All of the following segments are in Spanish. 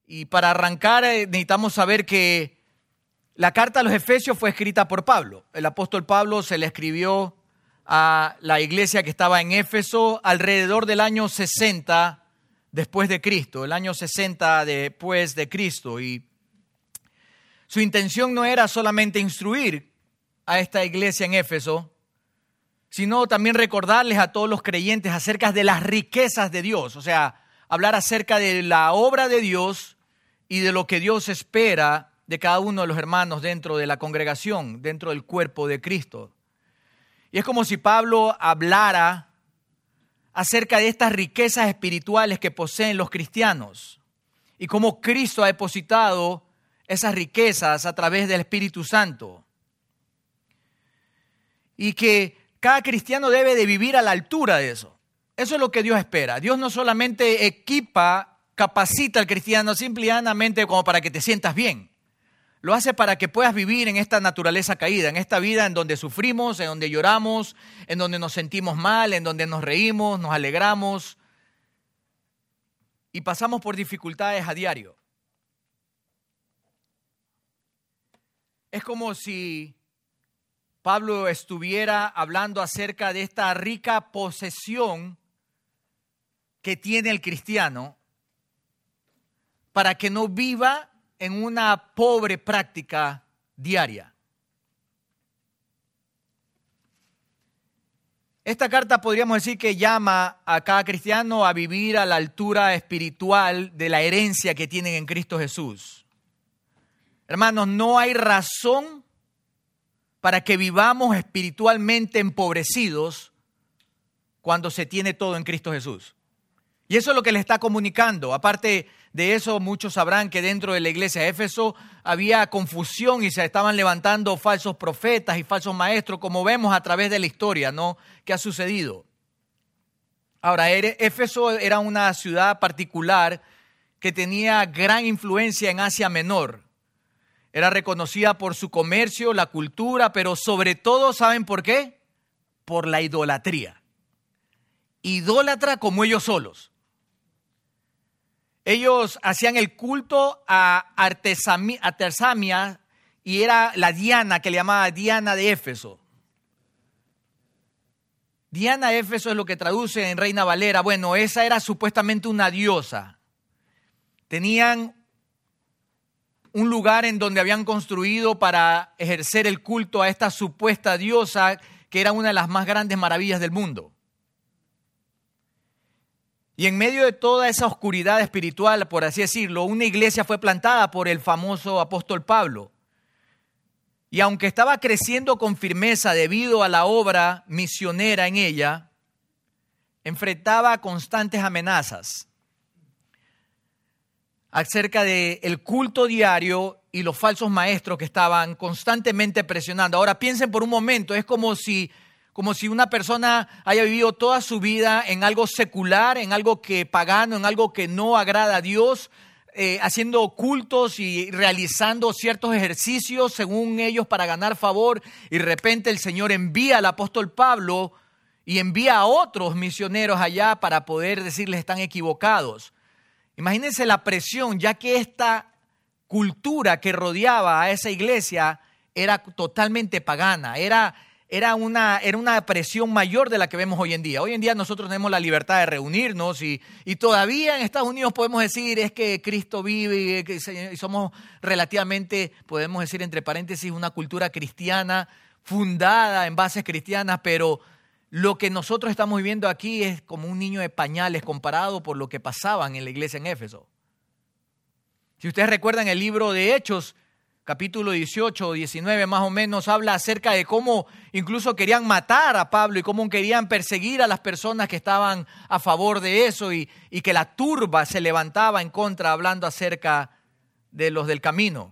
Y para arrancar necesitamos saber que la carta a los Efesios fue escrita por Pablo. El apóstol Pablo se le escribió a la iglesia que estaba en Éfeso alrededor del año 60 después de Cristo, el año 60 después de Cristo. Y su intención no era solamente instruir a esta iglesia en Éfeso, sino también recordarles a todos los creyentes acerca de las riquezas de Dios, o sea, hablar acerca de la obra de Dios y de lo que Dios espera de cada uno de los hermanos dentro de la congregación, dentro del cuerpo de Cristo. Y es como si Pablo hablara acerca de estas riquezas espirituales que poseen los cristianos y cómo Cristo ha depositado esas riquezas a través del Espíritu Santo. Y que cada cristiano debe de vivir a la altura de eso. Eso es lo que Dios espera. Dios no solamente equipa, capacita al cristiano simplemente como para que te sientas bien. Lo hace para que puedas vivir en esta naturaleza caída, en esta vida en donde sufrimos, en donde lloramos, en donde nos sentimos mal, en donde nos reímos, nos alegramos y pasamos por dificultades a diario. Es como si Pablo estuviera hablando acerca de esta rica posesión que tiene el cristiano para que no viva en una pobre práctica diaria. Esta carta podríamos decir que llama a cada cristiano a vivir a la altura espiritual de la herencia que tienen en Cristo Jesús. Hermanos, no hay razón para que vivamos espiritualmente empobrecidos cuando se tiene todo en Cristo Jesús. Y eso es lo que le está comunicando. Aparte de eso, muchos sabrán que dentro de la iglesia de Éfeso había confusión y se estaban levantando falsos profetas y falsos maestros, como vemos a través de la historia, ¿no?, que ha sucedido. Ahora, Éfeso era una ciudad particular que tenía gran influencia en Asia Menor. Era reconocida por su comercio, la cultura, pero sobre todo, ¿saben por qué? Por la idolatría. Idólatra como ellos solos. Ellos hacían el culto a Artesamia y era la Diana, que le llamaba Diana de Éfeso. Diana de Éfeso es lo que traduce en Reina Valera. Bueno, esa era supuestamente una diosa. Tenían un lugar en donde habían construido para ejercer el culto a esta supuesta diosa, que era una de las más grandes maravillas del mundo. Y en medio de toda esa oscuridad espiritual, por así decirlo, una iglesia fue plantada por el famoso apóstol Pablo. Y aunque estaba creciendo con firmeza debido a la obra misionera en ella, enfrentaba constantes amenazas acerca del culto diario y los falsos maestros que estaban constantemente presionando. Ahora piensen por un momento, es como si una persona haya vivido toda su vida en algo secular, en algo que pagano, en algo que no agrada a Dios, haciendo cultos y realizando ciertos ejercicios según ellos para ganar favor, y de repente el Señor envía al apóstol Pablo y envía a otros misioneros allá para poder decirles están equivocados. Imagínense la presión, ya que esta cultura que rodeaba a esa iglesia era totalmente pagana, era una presión mayor de la que vemos hoy en día. Hoy en día nosotros tenemos la libertad de reunirnos y todavía en Estados Unidos podemos decir es que Cristo vive y somos relativamente, podemos decir entre paréntesis, una cultura cristiana fundada en bases cristianas, pero lo que nosotros estamos viviendo aquí es como un niño de pañales comparado por lo que pasaban en la iglesia en Éfeso. Si ustedes recuerdan el libro de Hechos, capítulo 18 o 19 más o menos, habla acerca de cómo incluso querían matar a Pablo y cómo querían perseguir a las personas que estaban a favor de eso y que la turba se levantaba en contra hablando acerca de los del camino.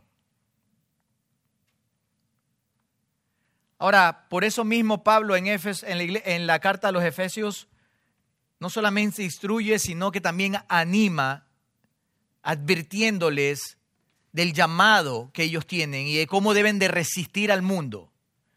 Ahora, por eso mismo Pablo en la carta a los Efesios no solamente instruye, sino que también anima, advirtiéndoles del llamado que ellos tienen y de cómo deben de resistir al mundo.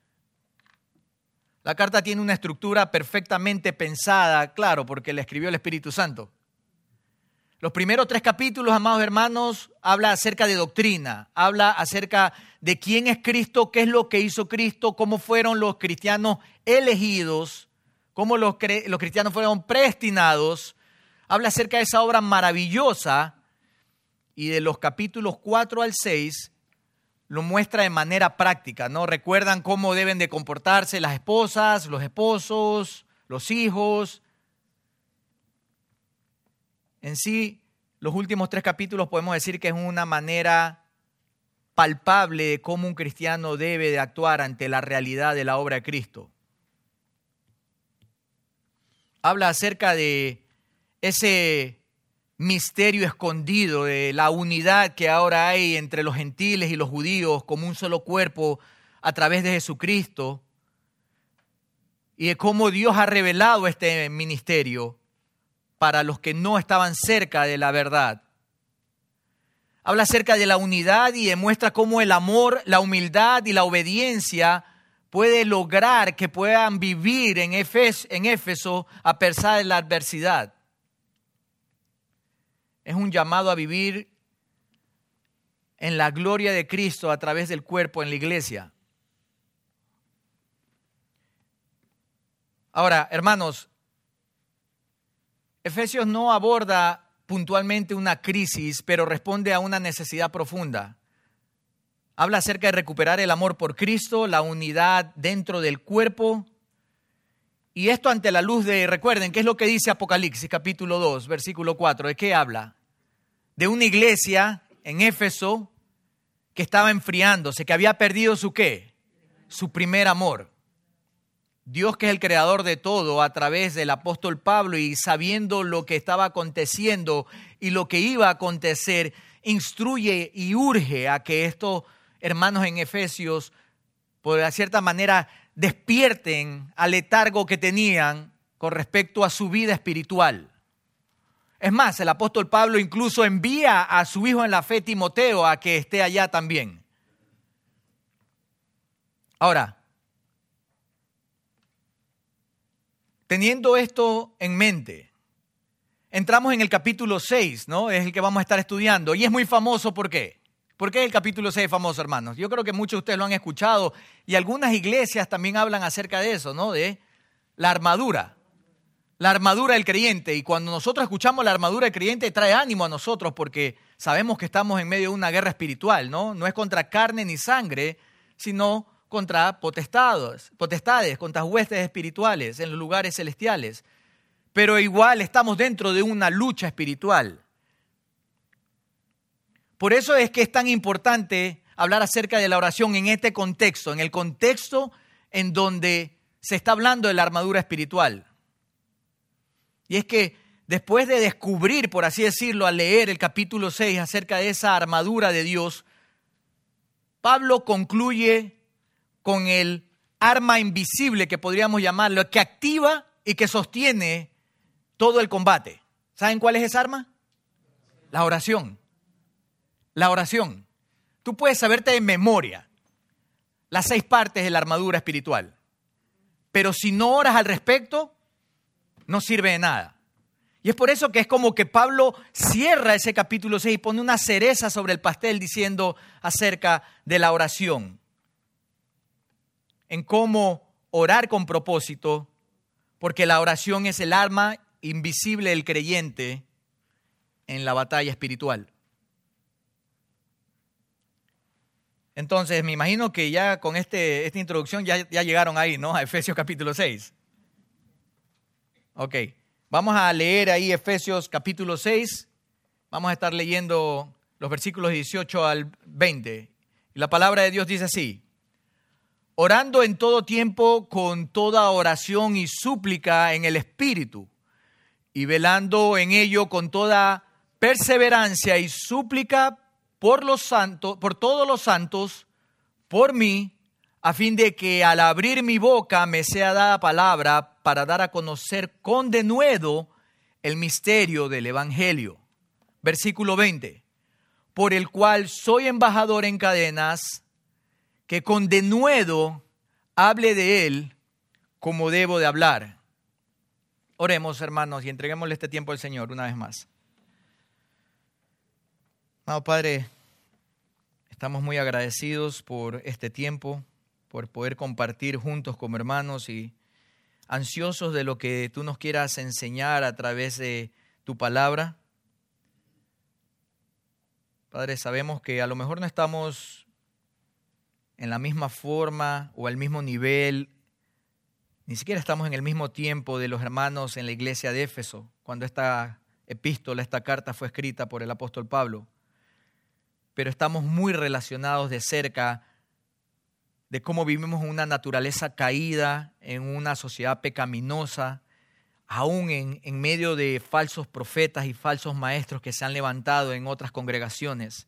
La carta tiene una estructura perfectamente pensada, claro, porque la escribió el Espíritu Santo. Los primeros 3 capítulos, amados hermanos, habla acerca de doctrina, habla acerca de quién es Cristo, qué es lo que hizo Cristo, cómo fueron los cristianos elegidos, cómo los cristianos fueron predestinados. Habla acerca de esa obra maravillosa y de los capítulos 4 al 6 lo muestra de manera práctica, ¿no? Recuerdan cómo deben de comportarse las esposas, los esposos, los hijos. En sí, los últimos 3 capítulos podemos decir que es una manera palpable de cómo un cristiano debe de actuar ante la realidad de la obra de Cristo. Habla acerca de ese misterio escondido, de la unidad que ahora hay entre los gentiles y los judíos como un solo cuerpo a través de Jesucristo, y de cómo Dios ha revelado este ministerio para los que no estaban cerca de la verdad. Habla acerca de la unidad y demuestra cómo el amor, la humildad y la obediencia puede lograr que puedan vivir en Éfeso a pesar de la adversidad. Es un llamado a vivir en la gloria de Cristo a través del cuerpo en la iglesia. Ahora, hermanos, Efesios no aborda puntualmente una crisis, pero responde a una necesidad profunda. Habla acerca de recuperar el amor por Cristo, la unidad dentro del cuerpo. Y esto ante la luz de, recuerden, ¿qué es lo que dice Apocalipsis capítulo 2, versículo 4? ¿De qué habla? De una iglesia en Éfeso que estaba enfriándose, que había perdido su ¿qué? Su primer amor. Dios, que es el creador de todo, a través del apóstol Pablo y sabiendo lo que estaba aconteciendo y lo que iba a acontecer, instruye y urge a que estos hermanos en Efesios, por cierta manera, despierten al letargo que tenían con respecto a su vida espiritual. Es más, el apóstol Pablo incluso envía a su hijo en la fe, Timoteo, a que esté allá también. Ahora, teniendo esto en mente, entramos en el capítulo 6, ¿no? Es el que vamos a estar estudiando. Y es muy famoso, ¿por qué? ¿Por qué el capítulo 6 es famoso, hermanos? Yo creo que muchos de ustedes lo han escuchado y algunas iglesias también hablan acerca de eso, ¿no? De la armadura del creyente. Y cuando nosotros escuchamos la armadura del creyente, trae ánimo a nosotros porque sabemos que estamos en medio de una guerra espiritual, ¿no? No es contra carne ni sangre, sino contra potestades, contra huestes espirituales en los lugares celestiales. Pero igual estamos dentro de una lucha espiritual. Por eso es que es tan importante hablar acerca de la oración en este contexto, en el contexto en donde se está hablando de la armadura espiritual. Y es que después de descubrir, por así decirlo, al leer el capítulo 6 acerca de esa armadura de Dios, Pablo concluye con el arma invisible que podríamos llamarlo, que activa y que sostiene todo el combate. ¿Saben cuál es esa arma? La oración. La oración. Tú puedes saberte de memoria las 6 partes de la armadura espiritual, pero si no oras al respecto, no sirve de nada. Y es por eso que es como que Pablo cierra ese capítulo 6 y pone una cereza sobre el pastel diciendo acerca de la oración. En cómo orar con propósito, porque la oración es el arma invisible del creyente en la batalla espiritual. Entonces, me imagino que ya con esta introducción ya llegaron ahí, ¿no? A Efesios capítulo 6. Ok, vamos a leer ahí Efesios capítulo 6. Vamos a estar leyendo los versículos 18 al 20. Y la palabra de Dios dice así: orando en todo tiempo con toda oración y súplica en el Espíritu, y velando en ello con toda perseverancia y súplica por todos los santos, por mí, a fin de que al abrir mi boca me sea dada palabra para dar a conocer con denuedo el misterio del Evangelio. Versículo 20. Por el cual soy embajador en cadenas, que con denuedo hable de él como debo de hablar. Oremos, hermanos, y entreguémosle este tiempo al Señor una vez más. Amado Padre, estamos muy agradecidos por este tiempo, por poder compartir juntos como hermanos y ansiosos de lo que tú nos quieras enseñar a través de tu palabra. Padre, sabemos que a lo mejor no estamos en la misma forma o al mismo nivel, ni siquiera estamos en el mismo tiempo de los hermanos en la iglesia de Éfeso, cuando esta epístola, esta carta fue escrita por el apóstol Pablo. Pero estamos muy relacionados de cerca de cómo vivimos una naturaleza caída, en una sociedad pecaminosa, aún en medio de falsos profetas y falsos maestros que se han levantado en otras congregaciones,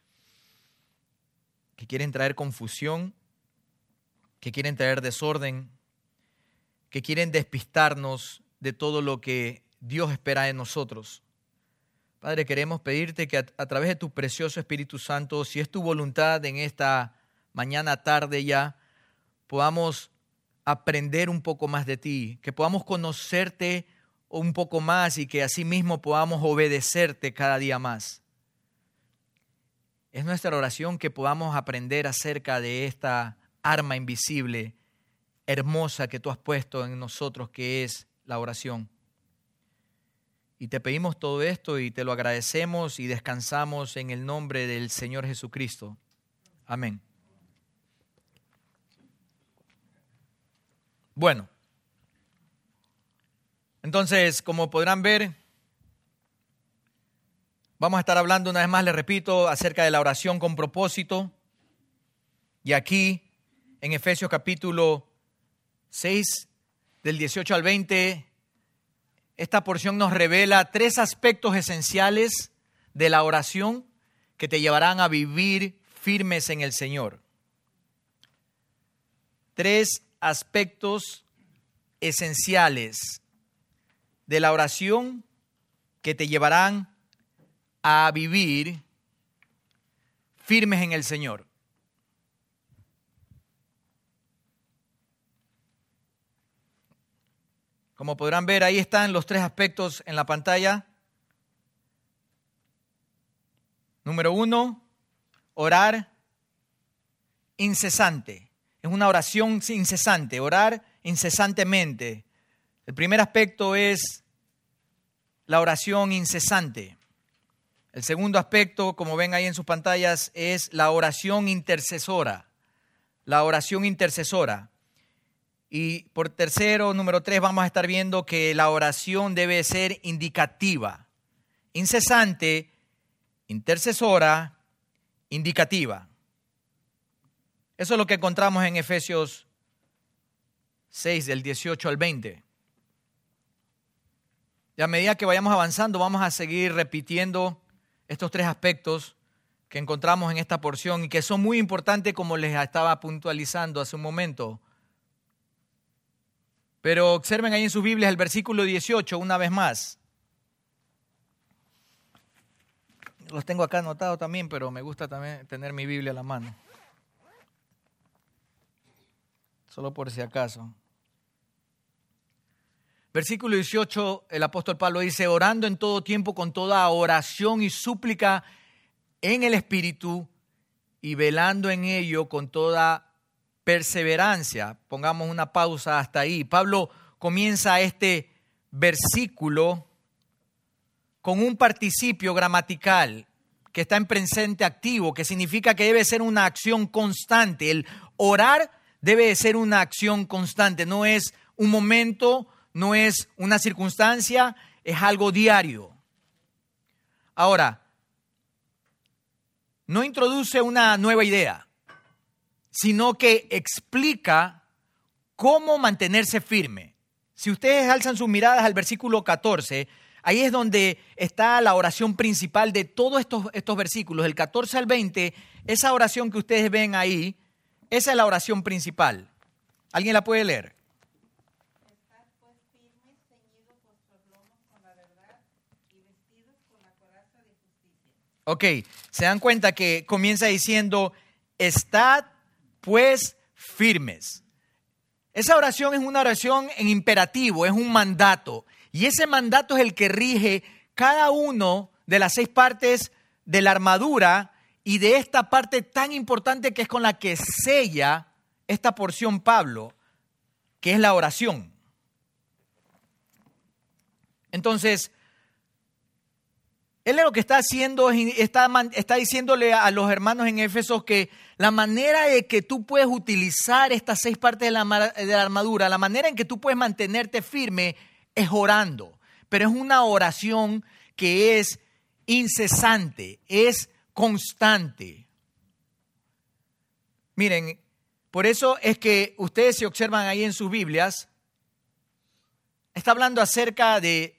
que quieren traer confusión, que quieren traer desorden, que quieren despistarnos de todo lo que Dios espera de nosotros. Padre, queremos pedirte que a través de tu precioso Espíritu Santo, si es tu voluntad en esta mañana tarde ya, podamos aprender un poco más de ti, que podamos conocerte un poco más y que asimismo podamos obedecerte cada día más. Es nuestra oración que podamos aprender acerca de esta arma invisible, hermosa que tú has puesto en nosotros, que es la oración. Y te pedimos todo esto y te lo agradecemos y descansamos en el nombre del Señor Jesucristo. Amén. Bueno, entonces, como podrán ver, vamos a estar hablando una vez más, les repito, acerca de la oración con propósito. Y aquí, en Efesios capítulo 6, del 18 al 20, esta porción nos revela 3 aspectos esenciales de la oración que te llevarán a vivir firmes en el Señor. 3 aspectos esenciales de la oración que te llevarán a vivir firmes en el Señor. Como podrán ver, ahí están los 3 aspectos en la pantalla. Número 1, orar incesante. Es una oración incesante, orar incesantemente. El primer aspecto es la oración incesante. El segundo aspecto, como ven ahí en sus pantallas, es la oración intercesora. La oración intercesora. Y por tercero, número 3, vamos a estar viendo que la oración debe ser indicativa. Incesante, intercesora, indicativa. Eso es lo que encontramos en Efesios 6, del 18 al 20. Y a medida que vayamos avanzando, vamos a seguir repitiendo estos 3 aspectos que encontramos en esta porción y que son muy importantes, como les estaba puntualizando hace un momento. Pero observen ahí en sus Biblias el versículo 18 una vez más. Los tengo acá anotados también, pero me gusta también tener mi Biblia a la mano. Solo por si acaso. Versículo 18, el apóstol Pablo dice, orando en todo tiempo con toda oración y súplica en el Espíritu y velando en ello con toda perseverancia. Pongamos una pausa hasta ahí. Pablo comienza este versículo con un participio gramatical que está en presente activo, que significa que debe ser una acción constante. El orar debe ser una acción constante, no es un momento, no es una circunstancia, es algo diario. Ahora, no introduce una nueva idea, sino que explica cómo mantenerse firme. Si ustedes alzan sus miradas al versículo 14, ahí es donde está la oración principal de todos estos versículos, del 14 al 20, esa oración que ustedes ven ahí, esa es la oración principal. ¿Alguien la puede leer? Estad pues firmes, ceñidos vuestros lomos con la verdad y vestidos con la coraza de justicia. Ok, se dan cuenta que comienza diciendo, estad pues firmes. Esa oración es una oración en imperativo, es un mandato. Y ese mandato es el que rige cada uno de las 6 partes de la armadura y de esta parte tan importante que es con la que sella esta porción Pablo, que es la oración. Entonces, él lo que está haciendo, está diciéndole a los hermanos en Éfeso que la manera de que tú puedes utilizar estas 6 partes de la armadura, la manera en que tú puedes mantenerte firme es orando. Pero es una oración que es incesante, es constante. Miren, por eso es que ustedes se observan ahí en sus Biblias, está hablando acerca de,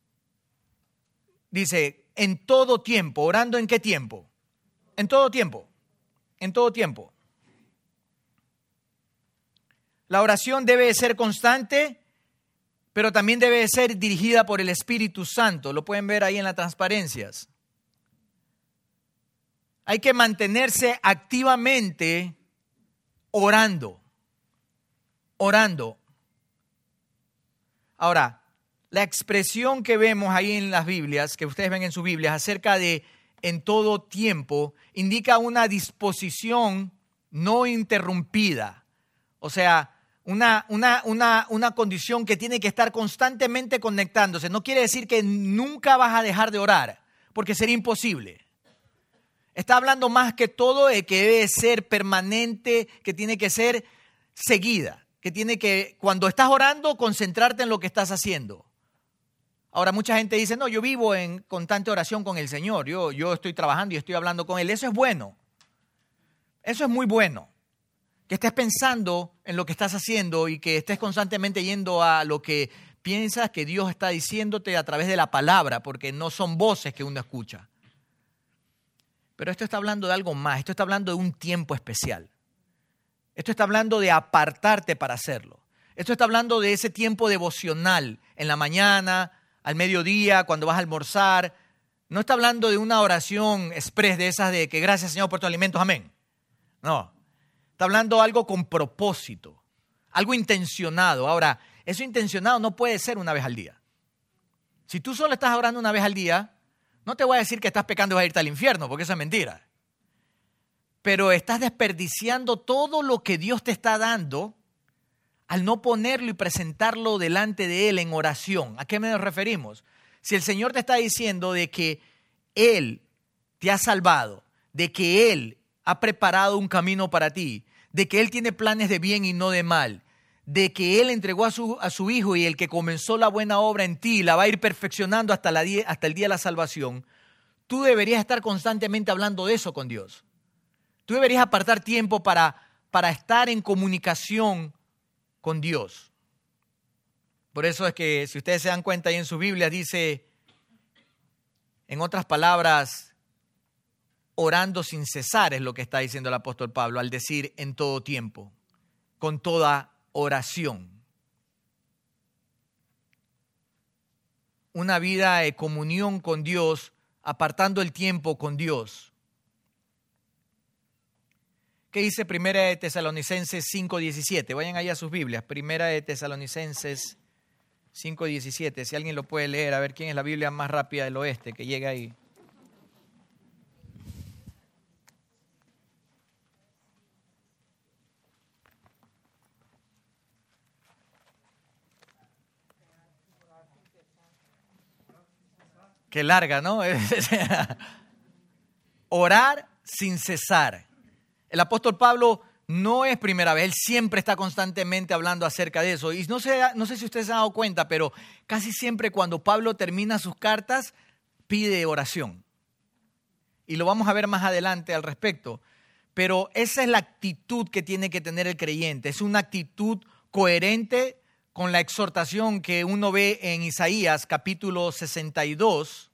dice, en todo tiempo. ¿Orando en qué tiempo? En todo tiempo. En todo tiempo. La oración debe ser constante, pero también debe ser dirigida por el Espíritu Santo. Lo pueden ver ahí en las transparencias. Hay que mantenerse activamente orando. Orando. Ahora, la expresión que vemos ahí en las Biblias, que ustedes ven en sus Biblias, acerca de en todo tiempo, indica una disposición no interrumpida. O sea, una condición que tiene que estar constantemente conectándose. No quiere decir que nunca vas a dejar de orar, porque sería imposible. Está hablando más que todo de que debe ser permanente, que tiene que ser seguida, que tiene que, cuando estás orando, concentrarte en lo que estás haciendo. Ahora, mucha gente dice, no, yo vivo en constante oración con el Señor, yo estoy trabajando y estoy hablando con Él. Eso es bueno, eso es muy bueno. Que estés pensando en lo que estás haciendo y que estés constantemente yendo a lo que piensas que Dios está diciéndote a través de la palabra, porque no son voces que uno escucha. Pero esto está hablando de algo más, esto está hablando de un tiempo especial. Esto está hablando de apartarte para hacerlo. Esto está hablando de ese tiempo devocional en la mañana, al mediodía, cuando vas a almorzar. No está hablando de una oración express de esas de que gracias Señor por tus alimentos, amén. No, está hablando de algo con propósito, algo intencionado. Ahora, eso intencionado no puede ser una vez al día. Si tú solo estás orando una vez al día, no te voy a decir que estás pecando y vas a irte al infierno, porque eso es mentira. Pero estás desperdiciando todo lo que Dios te está dando al no ponerlo y presentarlo delante de Él en oración. ¿A qué nos referimos? Si el Señor te está diciendo de que Él te ha salvado, de que Él ha preparado un camino para ti, de que Él tiene planes de bien y no de mal, de que Él entregó a su Hijo y el que comenzó la buena obra en ti la va a ir perfeccionando hasta el día de la salvación, tú deberías estar constantemente hablando de eso con Dios. Tú deberías apartar tiempo para estar en comunicación con Dios. Por eso es que, si ustedes se dan cuenta ahí en su Biblia, dice, en otras palabras, orando sin cesar es lo que está diciendo el apóstol Pablo al decir en todo tiempo, con toda oración. Una vida de comunión con Dios, apartando el tiempo con Dios. ¿Qué dice Primera de Tesalonicenses 5:17? Vayan allá a sus Biblias. Primera de Tesalonicenses 5:17. Si alguien lo puede leer, a ver quién es la Biblia más rápida del oeste que llega ahí. Qué larga, ¿no? Orar sin cesar. El apóstol Pablo no es primera vez, él siempre está constantemente hablando acerca de eso. Y no sé si ustedes se han dado cuenta, pero casi siempre cuando Pablo termina sus cartas, pide oración. Y lo vamos a ver más adelante al respecto. Pero esa es la actitud que tiene que tener el creyente. Es una actitud coherente con la exhortación que uno ve en Isaías capítulo 62,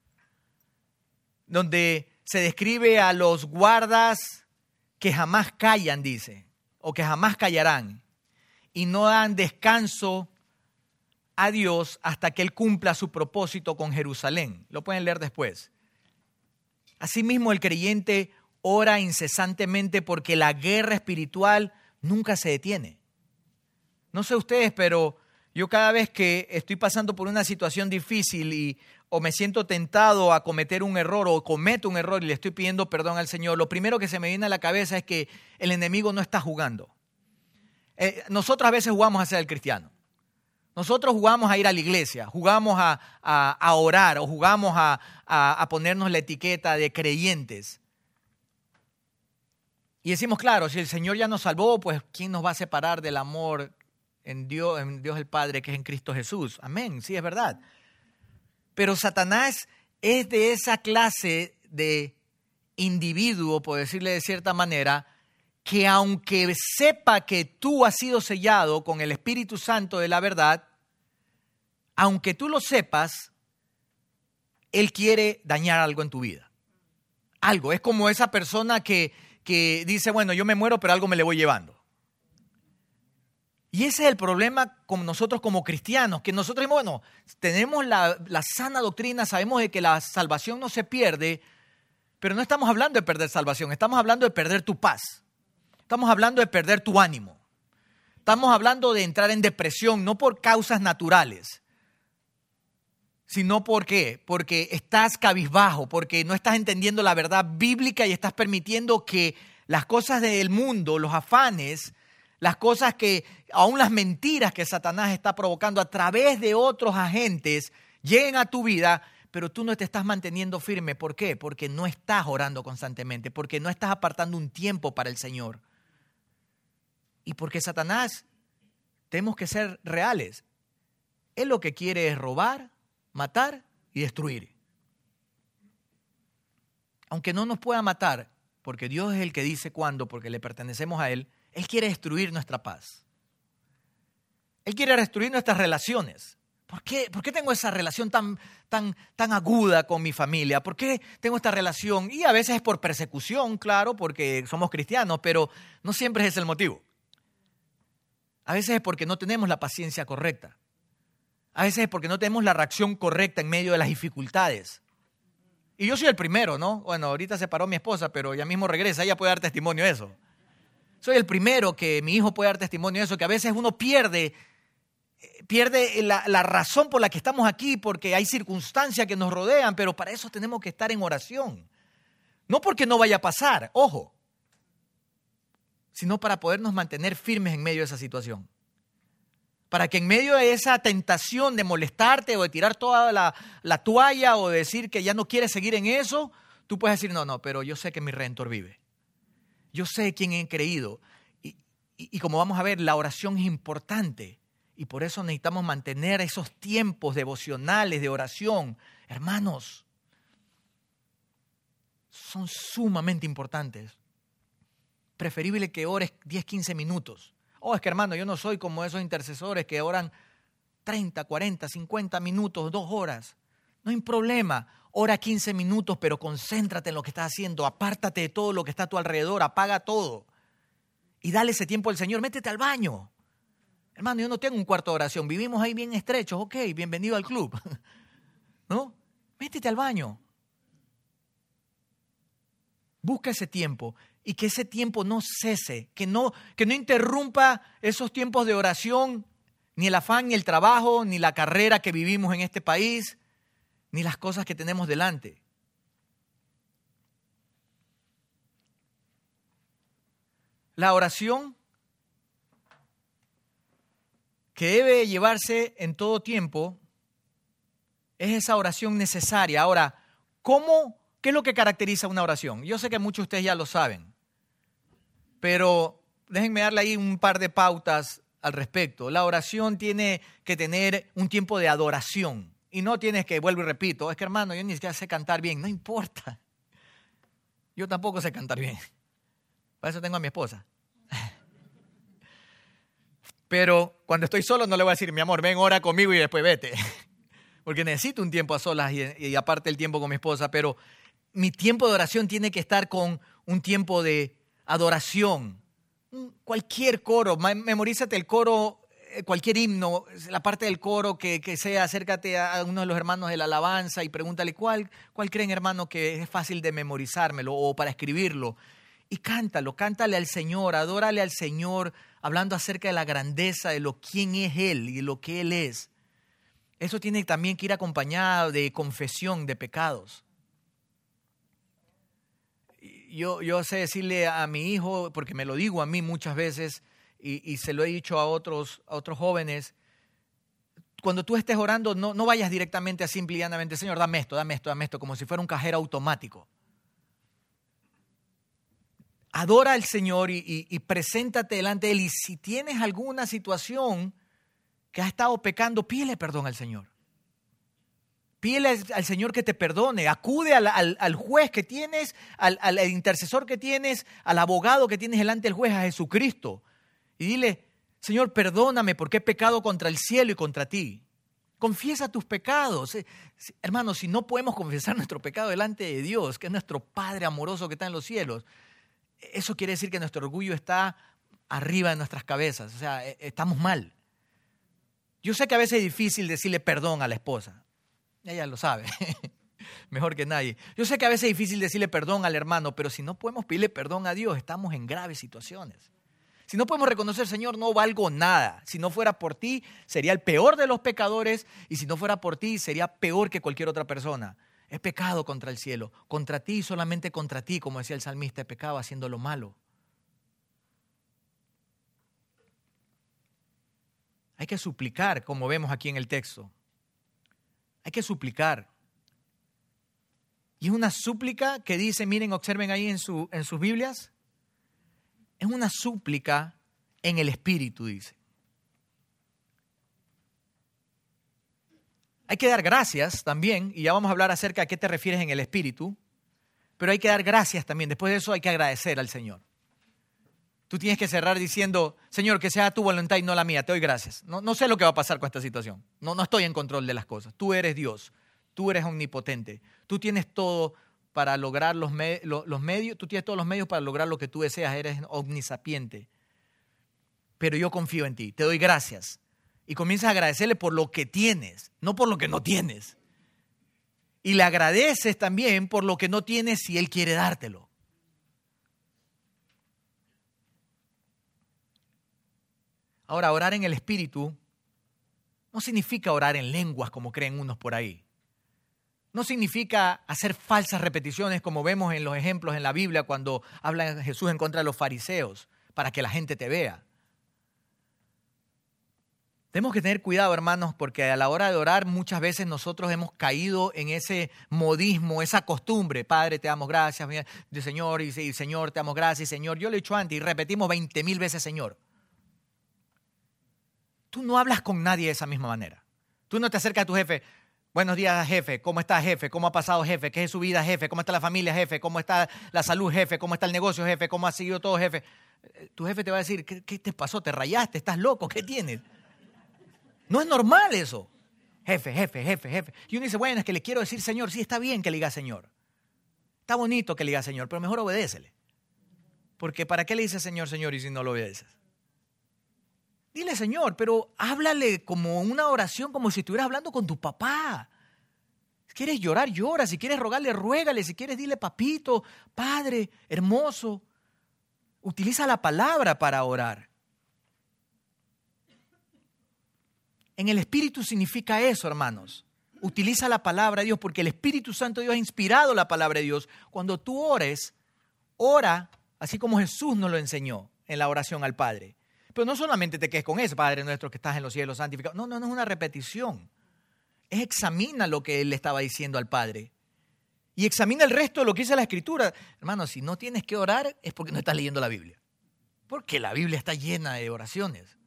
donde se describe a los guardas que jamás callan, dice, o que jamás callarán, y no dan descanso a Dios hasta que Él cumpla su propósito con Jerusalén. Lo pueden leer después. Asimismo, el creyente ora incesantemente porque la guerra espiritual nunca se detiene. No sé ustedes, pero Yo cada vez que estoy pasando por una situación difícil o me siento tentado a cometer un error o cometo un error y le estoy pidiendo perdón al Señor, lo primero que se me viene a la cabeza es que el enemigo no está jugando. Nosotros a veces jugamos a ser el cristiano. Nosotros jugamos a ir a la iglesia, jugamos a orar o jugamos a ponernos la etiqueta de creyentes. Y decimos, claro, si el Señor ya nos salvó, pues ¿quién nos va a separar del amor en Dios el Padre que es en Cristo Jesús? Amén, sí, es verdad. Pero Satanás es de esa clase de individuo, por decirle de cierta manera, que aunque sepa que tú has sido sellado con el Espíritu Santo de la verdad, aunque tú lo sepas, él quiere dañar algo en tu vida. Algo, es como esa persona que dice, bueno, yo me muero, pero algo me le voy llevando. Y ese es el problema con nosotros como cristianos, que nosotros, bueno, tenemos la sana doctrina, sabemos de que la salvación no se pierde, pero no estamos hablando de perder salvación, estamos hablando de perder tu paz, estamos hablando de perder tu ánimo, estamos hablando de entrar en depresión, no por causas naturales, sino ¿por qué? Porque estás cabizbajo, porque no estás entendiendo la verdad bíblica y estás permitiendo que las cosas del mundo, los afanes, las cosas que, aún las mentiras que Satanás está provocando a través de otros agentes, lleguen a tu vida, pero tú no te estás manteniendo firme. ¿Por qué? Porque no estás orando constantemente, porque no estás apartando un tiempo para el Señor. Y porque Satanás, tenemos que ser reales, él lo que quiere es robar, matar y destruir. Aunque no nos pueda matar, porque Dios es el que dice cuándo, porque le pertenecemos a Él, Él quiere destruir nuestra paz. Él quiere destruir nuestras relaciones. ¿Por qué tengo esa relación tan aguda con mi familia? ¿Por qué tengo esta relación? Y a veces es por persecución, claro, porque somos cristianos, pero no siempre es ese el motivo. A veces es porque no tenemos la paciencia correcta. A veces es porque no tenemos la reacción correcta en medio de las dificultades. Y yo soy el primero, ¿no? Bueno, ahorita se paró mi esposa, pero ya mismo regresa, ella puede dar testimonio de eso. Soy el primero que mi hijo puede dar testimonio de eso, que a veces uno pierde la razón por la que estamos aquí, porque hay circunstancias que nos rodean, pero para eso tenemos que estar en oración. No porque no vaya a pasar, ojo, sino para podernos mantener firmes en medio de esa situación. Para que en medio de esa tentación de molestarte o de tirar toda la toalla o de decir que ya no quieres seguir en eso, tú puedes decir, no, pero yo sé que mi Redentor vive. Yo sé quién he creído. Y como vamos a ver, la oración es importante. Y por eso necesitamos mantener esos tiempos devocionales de oración. Hermanos, son sumamente importantes. Preferible que ores 10, 15 minutos. Es que hermano, yo no soy como esos intercesores que oran 30, 40, 50 minutos, 2 horas. No hay problema. Ora 15 minutos, pero concéntrate en lo que estás haciendo. Apártate de todo lo que está a tu alrededor. Apaga todo. Y dale ese tiempo al Señor. Métete al baño. Hermano, yo no tengo un cuarto de oración. Vivimos ahí bien estrechos. Ok, bienvenido al club. ¿No? Métete al baño. Busca ese tiempo. Y que ese tiempo no cese, que no interrumpa esos tiempos de oración, ni el afán, ni el trabajo, ni la carrera que vivimos en este país, ni las cosas que tenemos delante. La oración que debe llevarse en todo tiempo es esa oración necesaria. Ahora, ¿qué es lo que caracteriza una oración? Yo sé que muchos de ustedes ya lo saben. Pero déjenme darle ahí un par de pautas al respecto. La oración tiene que tener un tiempo de adoración. Y no tienes que, vuelvo y repito, es que hermano, yo ni siquiera sé cantar bien. No importa. Yo tampoco sé cantar bien. Para eso tengo a mi esposa. Pero cuando estoy solo no le voy a decir, mi amor, ven, ora conmigo y después vete. Porque necesito un tiempo a solas y aparte el tiempo con mi esposa. Pero mi tiempo de oración tiene que estar con un tiempo de adoración, cualquier coro, memorízate el coro, cualquier himno, la parte del coro que sea, acércate a uno de los hermanos de la alabanza y pregúntale cuál creen hermano que es fácil de memorizármelo o para escribirlo y cántale al Señor, adórale al Señor, hablando acerca de la grandeza de quién es Él y de lo que Él es. Eso tiene también que ir acompañado de confesión de pecados. Yo sé decirle a mi hijo, porque me lo digo a mí muchas veces, y se lo he dicho a otros jóvenes, cuando tú estés orando, no vayas directamente a simple y llanamente, Señor, dame esto, como si fuera un cajero automático. Adora al Señor y preséntate delante de Él. Y si tienes alguna situación que has estado pecando, pídele perdón al Señor. Pídele al Señor que te perdone. Acude al juez que tienes, al intercesor que tienes, al abogado que tienes delante del juez, a Jesucristo. Y dile, Señor, perdóname porque he pecado contra el cielo y contra ti. Confiesa tus pecados. Hermanos, si no podemos confesar nuestro pecado delante de Dios, que es nuestro Padre amoroso que está en los cielos, eso quiere decir que nuestro orgullo está arriba de nuestras cabezas. O sea, estamos mal. Yo sé que a veces es difícil decirle perdón a la esposa. Ella lo sabe, mejor que nadie. Yo sé que a veces es difícil decirle perdón al hermano, pero si no podemos pedirle perdón a Dios, estamos en graves situaciones. Si no podemos reconocer, Señor, no valgo nada. Si no fuera por ti, sería el peor de los pecadores, y si no fuera por ti, sería peor que cualquier otra persona. He pecado contra el cielo, contra ti y solamente contra ti, como decía el salmista, he pecado haciendo lo malo. Hay que suplicar, como vemos aquí en el texto. Hay que suplicar. Y es una súplica que dice, miren, observen ahí en sus Biblias, es una súplica en el Espíritu, dice. Hay que dar gracias también, y ya vamos a hablar acerca de a qué te refieres en el Espíritu, pero hay que dar gracias también. Después de eso hay que agradecer al Señor. Tú tienes que cerrar diciendo, Señor, que sea tu voluntad y no la mía, te doy gracias. No sé lo que va a pasar con esta situación. No estoy en control de las cosas. Tú eres Dios, tú eres omnipotente. Tú tienes todo para lograr los medios, tú tienes todos los medios para lograr lo que tú deseas, eres omnisapiente. Pero yo confío en ti, te doy gracias. Y comienzas a agradecerle por lo que tienes, no por lo que no tienes. Y le agradeces también por lo que no tienes si Él quiere dártelo. Ahora, orar en el Espíritu no significa orar en lenguas como creen unos por ahí. No significa hacer falsas repeticiones como vemos en los ejemplos en la Biblia cuando habla Jesús en contra de los fariseos para que la gente te vea. Tenemos que tener cuidado, hermanos, porque a la hora de orar muchas veces nosotros hemos caído en ese modismo, esa costumbre. Padre, te damos gracias, Señor, y Señor, te damos gracias, Señor. Yo lo he dicho antes y repetimos 20,000 veces, Señor. Tú no hablas con nadie de esa misma manera. Tú no te acercas a tu jefe. Buenos días, jefe. ¿Cómo está, jefe? ¿Cómo ha pasado, jefe? ¿Qué es su vida, jefe? ¿Cómo está la familia, jefe? ¿Cómo está la salud, jefe? ¿Cómo está el negocio, jefe? ¿Cómo ha seguido todo, jefe? Tu jefe te va a decir, ¿qué te pasó? ¿Te rayaste? ¿Estás loco? ¿Qué tienes? No es normal eso. Jefe. Y uno dice, bueno, es que le quiero decir Señor. Sí, está bien que le diga Señor. Está bonito que le diga Señor, pero mejor obedécele. Porque ¿para qué le dices Señor, Señor y si no lo obedeces? Dile Señor, pero háblale como una oración, como si estuvieras hablando con tu papá. Si quieres llorar, llora. Si quieres rogarle, ruégale. Si quieres, dile papito, padre, hermoso. Utiliza la palabra para orar. En el Espíritu significa eso, hermanos. Utiliza la palabra de Dios porque el Espíritu Santo de Dios ha inspirado la palabra de Dios. Cuando tú ores, ora así como Jesús nos lo enseñó en la oración al Padre. Pero no solamente te quedes con eso, Padre nuestro que estás en los cielos, santificado. No es una repetición. Examina lo que Él le estaba diciendo al Padre. Y examina el resto de lo que dice la Escritura. Hermano, si no tienes que orar es porque no estás leyendo la Biblia. Porque la Biblia está llena de oraciones.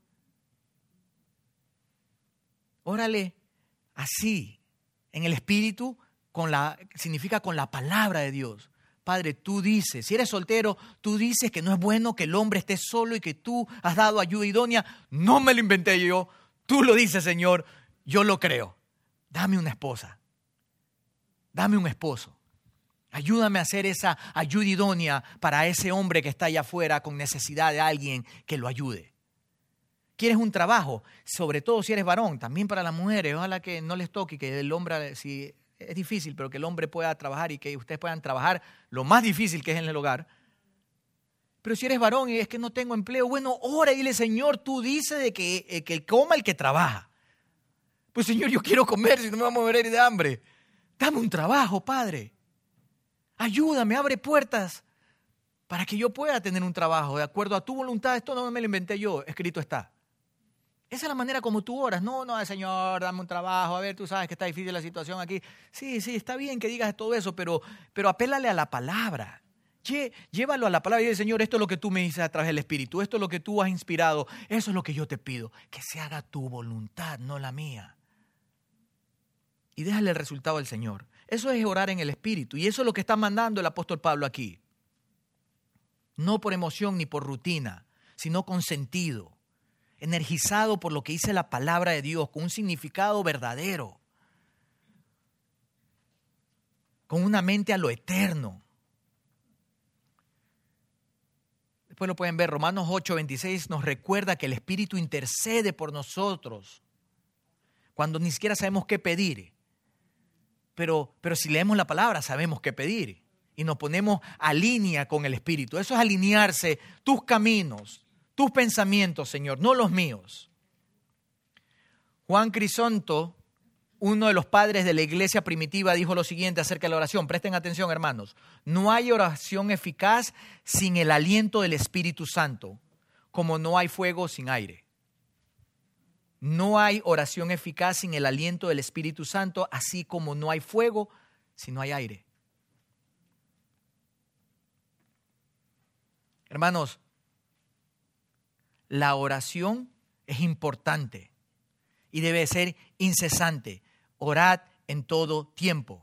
Órale así, en el Espíritu, significa con la palabra de Dios. Padre, tú dices, si eres soltero, tú dices que no es bueno que el hombre esté solo y que tú has dado ayuda idónea. No me lo inventé yo, tú lo dices, Señor, yo lo creo. Dame una esposa, dame un esposo. Ayúdame a hacer esa ayuda idónea para ese hombre que está allá afuera con necesidad de alguien que lo ayude. ¿Quieres un trabajo? Sobre todo si eres varón, también para las mujeres. Ojalá que no les toque, que el hombre, si es difícil, pero que el hombre pueda trabajar y que ustedes puedan trabajar lo más difícil que es en el hogar. Pero si eres varón y es que no tengo empleo, bueno, ora y dile, Señor, tú dices de que coma el que trabaja. Pues Señor, yo quiero comer, si no me voy a morir de hambre. Dame un trabajo, Padre. Ayúdame, abre puertas para que yo pueda tener un trabajo de acuerdo a tu voluntad. Esto no me lo inventé yo, escrito está. Esa es la manera como tú oras. No, Señor, dame un trabajo. A ver, tú sabes que está difícil la situación aquí. Sí, está bien que digas todo eso, pero apélale a la palabra. Llévalo a la palabra y dile, Señor, esto es lo que tú me dices a través del Espíritu. Esto es lo que tú has inspirado. Eso es lo que yo te pido. Que se haga tu voluntad, no la mía. Y déjale el resultado al Señor. Eso es orar en el Espíritu. Y eso es lo que está mandando el apóstol Pablo aquí. No por emoción ni por rutina, sino con sentido. Energizado por lo que dice la palabra de Dios, con un significado verdadero, con una mente a lo eterno. Después lo pueden ver, Romanos 8:26 nos recuerda que el Espíritu intercede por nosotros cuando ni siquiera sabemos qué pedir. Pero si leemos la palabra sabemos qué pedir y nos ponemos a línea con el Espíritu. Eso es alinearse tus caminos, tus pensamientos, Señor, no los míos. Juan Crisonto, uno de los padres de la iglesia primitiva, dijo lo siguiente acerca de la oración. Presten atención, hermanos. No hay oración eficaz sin el aliento del Espíritu Santo, como no hay fuego sin aire. No hay oración eficaz sin el aliento del Espíritu Santo, así como no hay fuego si no hay aire. Hermanos, la oración es importante y debe ser incesante. Orad en todo tiempo.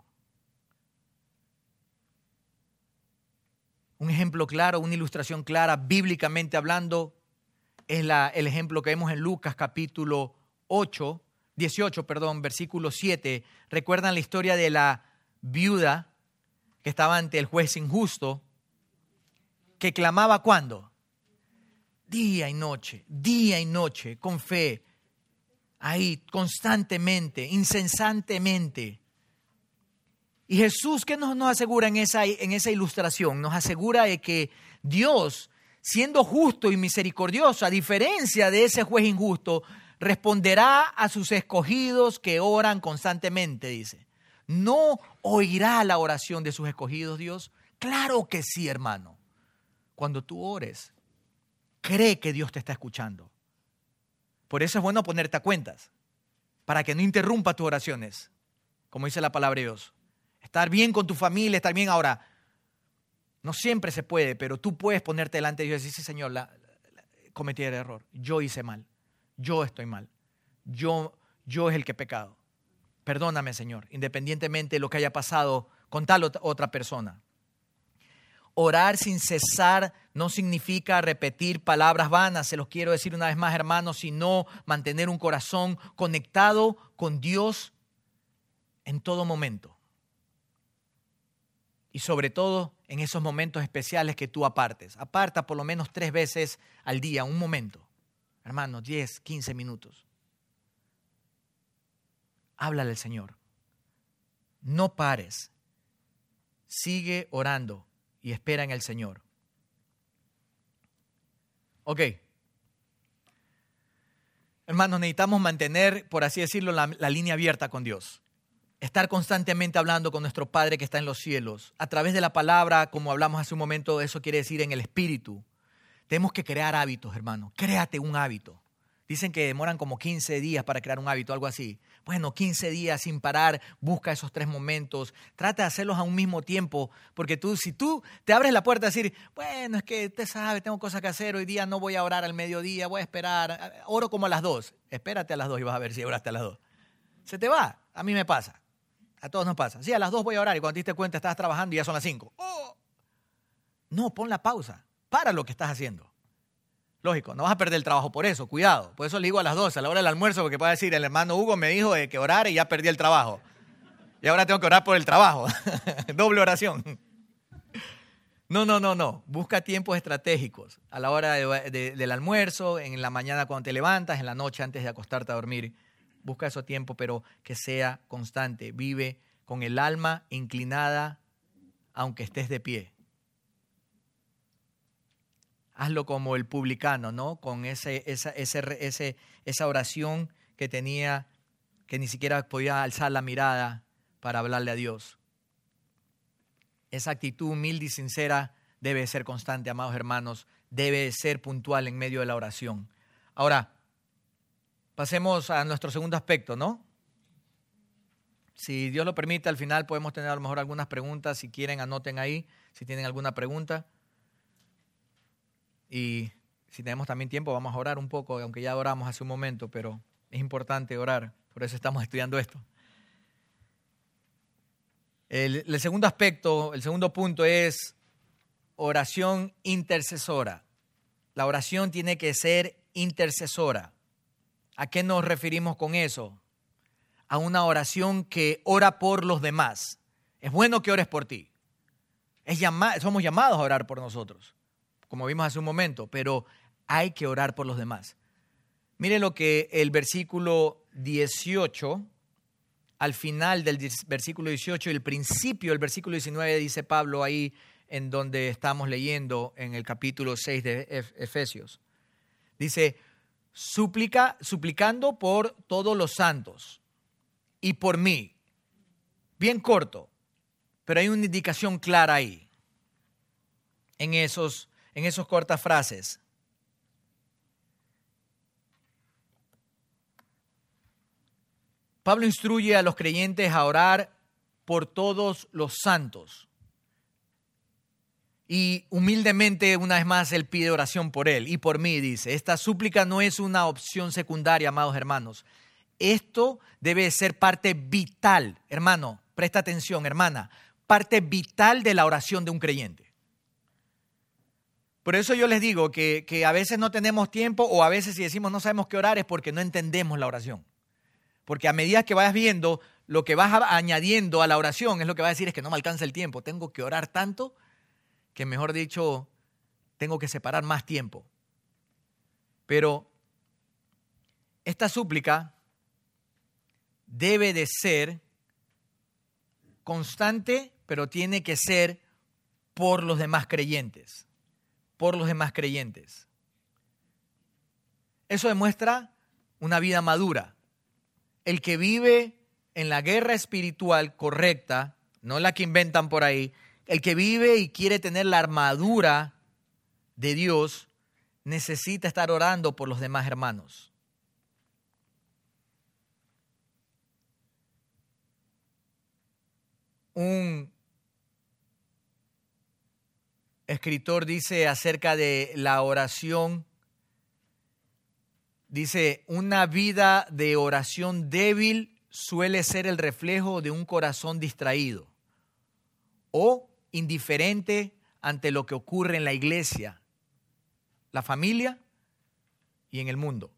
Un ejemplo claro, una ilustración clara, bíblicamente hablando, es el ejemplo que vemos en Lucas capítulo 18, versículo 7. ¿Recuerdan la historia de la viuda que estaba ante el juez injusto? Que clamaba ¿cuándo? Día y noche, con fe, ahí constantemente, incesantemente. Y Jesús, ¿qué nos asegura en esa ilustración? Nos asegura de que Dios, siendo justo y misericordioso, a diferencia de ese juez injusto, responderá a sus escogidos que oran constantemente, dice. ¿No oirá la oración de sus escogidos, Dios? Claro que sí, hermano. Cuando tú ores, cree que Dios te está escuchando. Por eso es bueno ponerte a cuentas, para que no interrumpa tus oraciones, como dice la palabra de Dios. Estar bien con tu familia, estar bien ahora. No siempre se puede, pero tú puedes ponerte delante de Dios y decir, sí, Señor, cometí el error. Yo hice mal. Yo estoy mal. Yo es el que he pecado. Perdóname, Señor, independientemente de lo que haya pasado con tal otra persona. Orar sin cesar no significa repetir palabras vanas, se los quiero decir una vez más, hermanos, sino mantener un corazón conectado con Dios en todo momento. Y sobre todo en esos momentos especiales que tú apartes. Aparta por lo menos 3 veces al día, un momento. Hermanos, 10, 15 minutos. Háblale al Señor. No pares. Sigue orando. Y espera en el Señor. Ok. Hermanos, necesitamos mantener, por así decirlo, la línea abierta con Dios. Estar constantemente hablando con nuestro Padre que está en los cielos. A través de la palabra, como hablamos hace un momento, eso quiere decir en el Espíritu. Tenemos que crear hábitos, hermanos. Créate un hábito. Dicen que demoran como 15 días para crear un hábito, algo así. Bueno, 15 días sin parar, busca esos 3 momentos. Trata de hacerlos a un mismo tiempo, porque si tú te abres la puerta a decir, bueno, es que usted sabe, tengo cosas que hacer, hoy día no voy a orar al mediodía, voy a esperar, oro como a las 2. Espérate a las 2 y vas a ver si oraste a las 2. Se te va, a mí me pasa, a todos nos pasa. Sí, a las 2 voy a orar y cuando te diste cuenta estabas trabajando y ya son las 5. ¡Oh! No, pon la pausa, para lo que estás haciendo. Lógico, no vas a perder el trabajo por eso, cuidado. Por eso le digo a las 12, a la hora del almuerzo, porque puede decir, el hermano Hugo me dijo que orara y ya perdí el trabajo. Y ahora tengo que orar por el trabajo. Doble oración. No. Busca tiempos estratégicos. A la hora del almuerzo, en la mañana cuando te levantas, en la noche antes de acostarte a dormir. Busca esos tiempos, pero que sea constante. Vive con el alma inclinada, aunque estés de pie. hazlo como el publicano, ¿no? Con esa oración que tenía, que ni siquiera podía alzar la mirada para hablarle a Dios. Esa actitud humilde y sincera debe ser constante, amados hermanos. Debe ser puntual en medio de la oración. Ahora, pasemos a nuestro segundo aspecto, ¿no? Si Dios lo permite, al final podemos tener a lo mejor algunas preguntas. Si quieren, anoten ahí si tienen alguna pregunta. Y si tenemos también tiempo, vamos a orar un poco, aunque ya oramos hace un momento, pero es importante orar. Por eso estamos estudiando esto. El segundo aspecto, el segundo punto es oración intercesora. La oración tiene que ser intercesora. ¿A qué nos referimos con eso? A una oración que ora por los demás. Es bueno que ores por ti. Somos llamados a orar por nosotros, como vimos hace un momento, pero hay que orar por los demás. Mire lo que el versículo 18, al final del versículo 18 y el principio del versículo 19 dice Pablo ahí en donde estamos leyendo en el capítulo 6 de Efesios. Dice, suplicando por todos los santos y por mí. Bien corto, pero hay una indicación clara ahí, en esos cortas frases. Pablo instruye a los creyentes a orar por todos los santos. Y humildemente, una vez más, él pide oración por él y por mí, dice. Esta súplica no es una opción secundaria, amados hermanos. Esto debe ser parte vital, hermano, presta atención, hermana, parte vital de la oración de un creyente. Por eso yo les digo que a veces no tenemos tiempo o a veces si decimos no sabemos qué orar es porque no entendemos la oración. Porque a medida que vayas viendo, lo que vas añadiendo a la oración es lo que vas a decir es que no me alcanza el tiempo. Tengo que orar tanto que, mejor dicho, tengo que separar más tiempo. Pero esta súplica debe de ser constante, pero tiene que ser por los demás creyentes. Por los demás creyentes. Eso demuestra una vida madura. El que vive en la guerra espiritual correcta, no la que inventan por ahí, el que vive y quiere tener la armadura de Dios, necesita estar orando por los demás hermanos. Un escritor dice acerca de la oración, dice, una vida de oración débil suele ser el reflejo de un corazón distraído o indiferente ante lo que ocurre en la iglesia, la familia y en el mundo.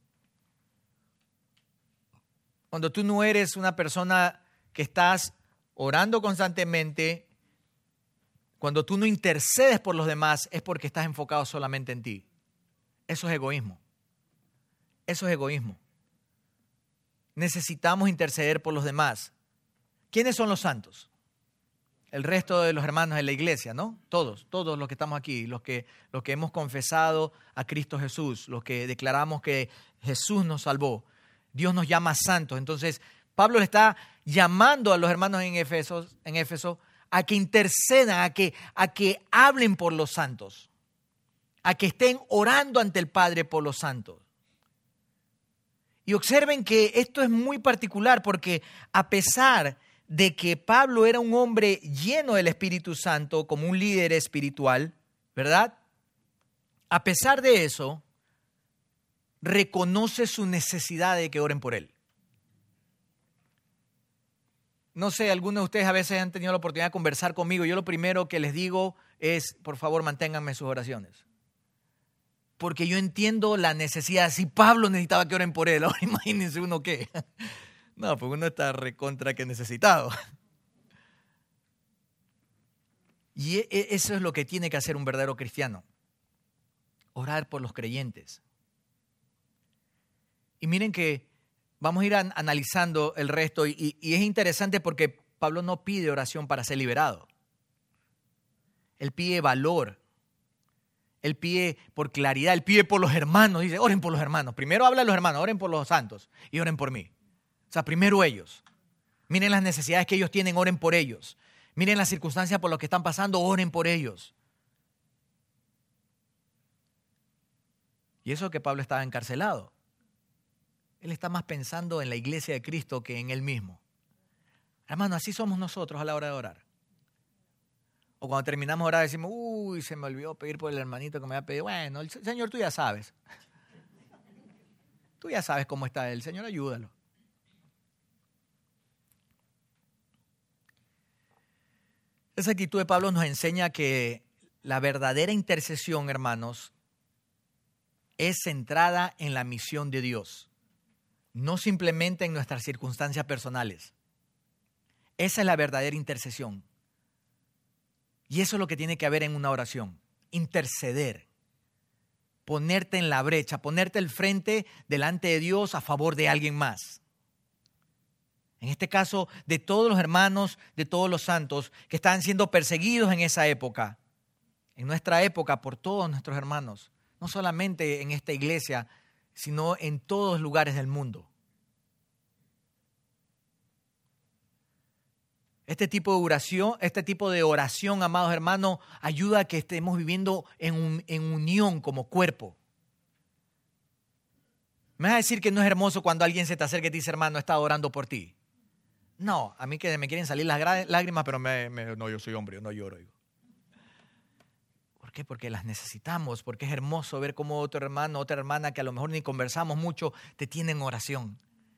Cuando tú no eres una persona que estás orando constantemente, cuando tú no intercedes por los demás, es porque estás enfocado solamente en ti. Eso es egoísmo. Eso es egoísmo. Necesitamos interceder por los demás. ¿Quiénes son los santos? El resto de los hermanos de la iglesia, ¿no? Todos los que estamos aquí, los que hemos confesado a Cristo Jesús, los que declaramos que Jesús nos salvó. Dios nos llama santos. Entonces, Pablo le está llamando a los hermanos en Éfeso a que intercedan, a que hablen por los santos, a que estén orando ante el Padre por los santos. Y observen que esto es muy particular porque a pesar de que Pablo era un hombre lleno del Espíritu Santo como un líder espiritual, ¿verdad? A pesar de eso, reconoce su necesidad de que oren por él. No sé, algunos de ustedes a veces han tenido la oportunidad de conversar conmigo. Yo lo primero que les digo es, por favor, manténganme sus oraciones. Porque yo entiendo la necesidad. Si Pablo necesitaba que oren por él, ahora imagínense uno qué. No, pues uno está recontra que necesitado. Y eso es lo que tiene que hacer un verdadero cristiano. Orar por los creyentes. Y miren que vamos a ir analizando el resto y es interesante porque Pablo no pide oración para ser liberado. Él pide valor. Él pide por claridad, Él pide por los hermanos. Dice, oren por los hermanos. Primero habla de los hermanos, oren por los santos y oren por mí. O sea, primero ellos. Miren las necesidades que ellos tienen, oren por ellos. Miren las circunstancias por las que están pasando, oren por ellos. Y eso que Pablo estaba encarcelado. Él está más pensando en la iglesia de Cristo que en él mismo. Hermano, así somos nosotros a la hora de orar. O cuando terminamos de orar decimos, uy, se me olvidó pedir por el hermanito que me había pedido. Bueno, el Señor, tú ya sabes. Tú ya sabes cómo está él. Señor, ayúdalo. Esa actitud de Pablo nos enseña que la verdadera intercesión, hermanos, es centrada en la misión de Dios, no simplemente en nuestras circunstancias personales. Esa es la verdadera intercesión. Y eso es lo que tiene que haber en una oración, interceder, ponerte en la brecha, ponerte al frente delante de Dios a favor de alguien más. En este caso, de todos los hermanos, de todos los santos que estaban siendo perseguidos en esa época, en nuestra época por todos nuestros hermanos, no solamente en esta iglesia, sino en todos los lugares del mundo. Este tipo de oración, amados hermanos, ayuda a que estemos viviendo en unión como cuerpo. ¿Me vas a decir que no es hermoso cuando alguien se te acerca y te dice, hermano, he estado orando por ti? No, a mí que me quieren salir las lágrimas, pero no, yo soy hombre, yo no lloro. ¿Por qué? Porque las necesitamos, porque es hermoso ver cómo otro hermano, otra hermana que a lo mejor ni conversamos mucho, te tiene en oración.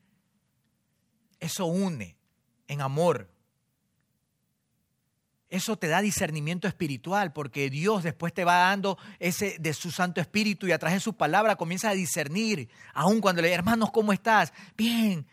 Eso une en amor. Eso te da discernimiento espiritual, porque Dios después te va dando ese de su Santo Espíritu y a través de su palabra comienza a discernir. Aún cuando le dices, hermanos, ¿cómo estás? Bien.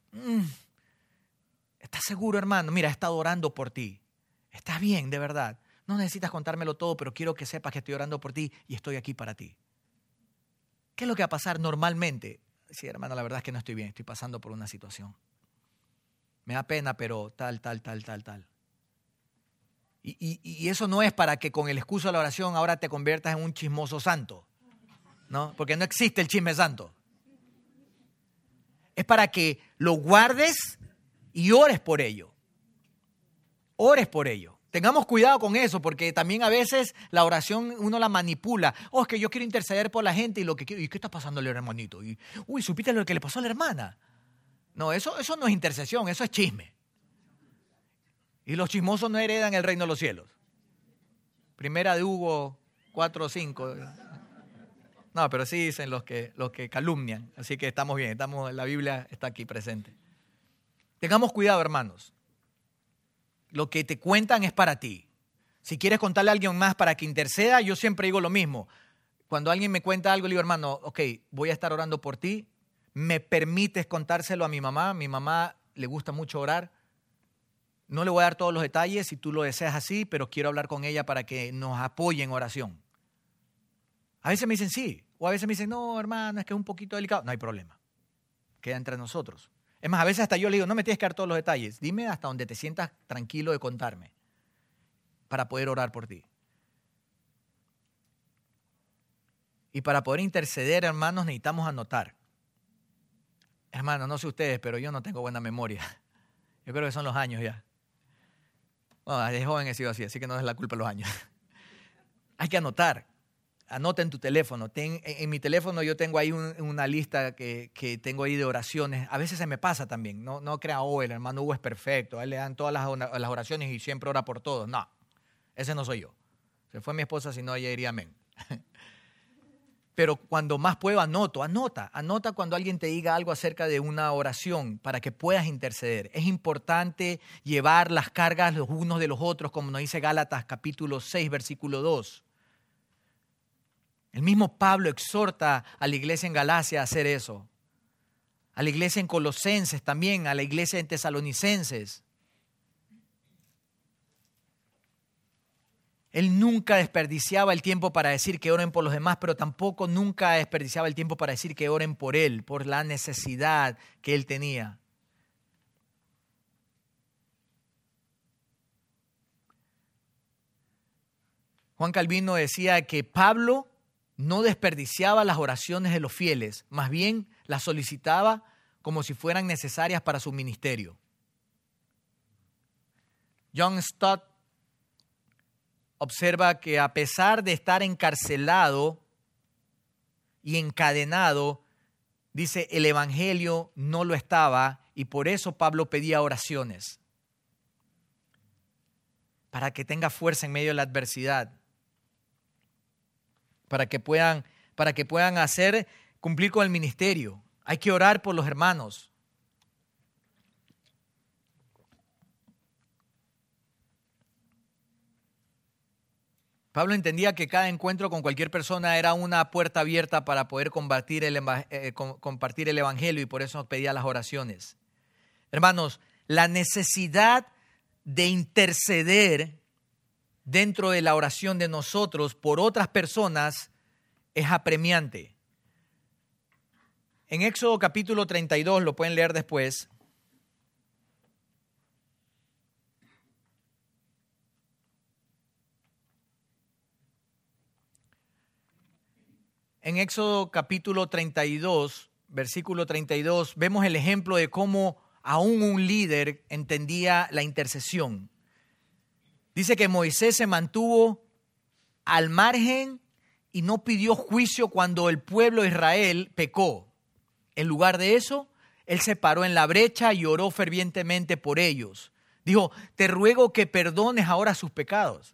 ¿Estás seguro, hermano? Mira, he estado orando por ti. ¿Estás bien, de verdad? No necesitas contármelo todo, pero quiero que sepas que estoy orando por ti y estoy aquí para ti. ¿Qué es lo que va a pasar normalmente? Sí, hermano, la verdad es que no estoy bien, estoy pasando por una situación. Me da pena, pero tal. Y eso no es para que con el excuso de la oración ahora te conviertas en un chismoso santo, ¿no? Porque no existe el chisme santo. Es para que lo guardes y ores por ello. Ores por ello. Tengamos cuidado con eso, porque también a veces la oración uno la manipula. Es que yo quiero interceder por la gente y lo que quiero. ¿Y qué está pasando al hermanito? ¿Supiste lo que le pasó a la hermana? No, eso no es intercesión, eso es chisme. Y los chismosos no heredan el reino de los cielos. Primera de Hugo 4:5. No, pero sí dicen los que calumnian. Así que estamos bien, la Biblia está aquí presente. Tengamos cuidado, hermanos. Lo que te cuentan es para ti. Si quieres contarle a alguien más para que interceda, yo siempre digo lo mismo. Cuando alguien me cuenta algo, le digo, hermano, ok, voy a estar orando por ti. ¿Me permites contárselo a mi mamá? Mi mamá le gusta mucho orar. No le voy a dar todos los detalles si tú lo deseas así, pero quiero hablar con ella para que nos apoye en oración. A veces me dicen sí, o a veces me dicen, no, hermano, es que es un poquito delicado. No hay problema. Queda entre nosotros. Es más, a veces hasta yo le digo, no me tienes que dar todos los detalles. Dime hasta donde te sientas tranquilo de contarme para poder orar por ti. Y para poder interceder, hermanos, necesitamos anotar. Hermanos, no sé ustedes, pero yo no tengo buena memoria. Yo creo que son los años ya. Bueno, de joven he sido así que no es la culpa de los años. Hay que anotar. Anota en tu teléfono. En mi teléfono yo tengo ahí una lista que tengo ahí de oraciones. A veces se me pasa también. No crean, el hermano Hugo es perfecto. A él le dan todas las oraciones y siempre ora por todos. No, ese no soy yo. Se fue mi esposa, si no ella diría amén. Pero cuando más puedo, anota cuando alguien te diga algo acerca de una oración para que puedas interceder. Es importante llevar las cargas los unos de los otros, como nos dice Gálatas capítulo 6, versículo 2. El mismo Pablo exhorta a la iglesia en Galacia a hacer eso. A la iglesia en Colosenses también, a la iglesia en Tesalonicenses. Él nunca desperdiciaba el tiempo para decir que oren por los demás, pero tampoco nunca desperdiciaba el tiempo para decir que oren por él, por la necesidad que él tenía. Juan Calvino decía que Pablo no desperdiciaba las oraciones de los fieles, más bien las solicitaba como si fueran necesarias para su ministerio. John Stott observa que a pesar de estar encarcelado y encadenado, dice, el evangelio no lo estaba y por eso Pablo pedía oraciones, para que tenga fuerza en medio de la adversidad, para que puedan cumplir con el ministerio. Hay que orar por los hermanos. Pablo entendía que cada encuentro con cualquier persona era una puerta abierta para poder compartir el evangelio y por eso pedía las oraciones. Hermanos, la necesidad de interceder dentro de la oración de nosotros por otras personas es apremiante. En Éxodo capítulo 32, lo pueden leer después. En Éxodo capítulo 32, versículo 32, vemos el ejemplo de cómo aún un líder entendía la intercesión. Dice que Moisés se mantuvo al margen y no pidió juicio cuando el pueblo de Israel pecó. En lugar de eso, él se paró en la brecha y oró fervientemente por ellos. Dijo, te ruego que perdones ahora sus pecados.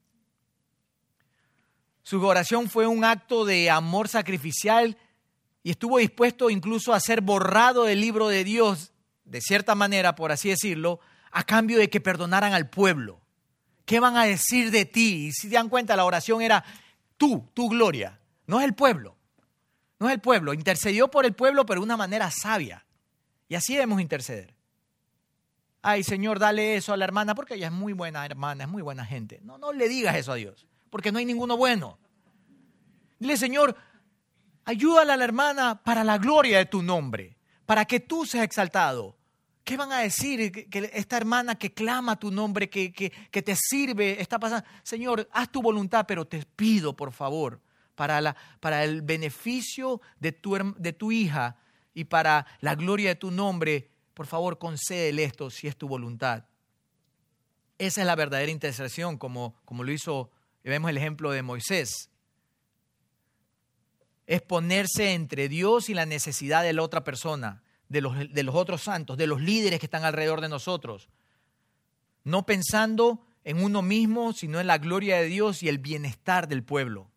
Su oración fue un acto de amor sacrificial y estuvo dispuesto incluso a ser borrado del libro de Dios, de cierta manera, por así decirlo, a cambio de que perdonaran al pueblo. ¿Qué van a decir de ti? Y si se dan cuenta, la oración era tu gloria, no es el pueblo. No es el pueblo. Intercedió por el pueblo, pero de una manera sabia. Y así debemos interceder. Ay, Señor, dale eso a la hermana, porque ella es muy buena hermana, es muy buena gente. No le digas eso a Dios, porque no hay ninguno bueno. Dile, Señor, ayúdale a la hermana para la gloria de tu nombre, para que tú seas exaltado. ¿Qué van a decir? Que esta hermana que clama tu nombre, que te sirve, está pasando. Señor, haz tu voluntad, pero te pido, por favor, para el beneficio de tu hija y para la gloria de tu nombre, por favor, concédele esto si es tu voluntad. Esa es la verdadera intercesión, como lo hizo, vemos el ejemplo de Moisés. Es ponerse entre Dios y la necesidad de la otra persona, de los otros santos, de los líderes que están alrededor de nosotros. No pensando en uno mismo, sino en la gloria de Dios y el bienestar del pueblo.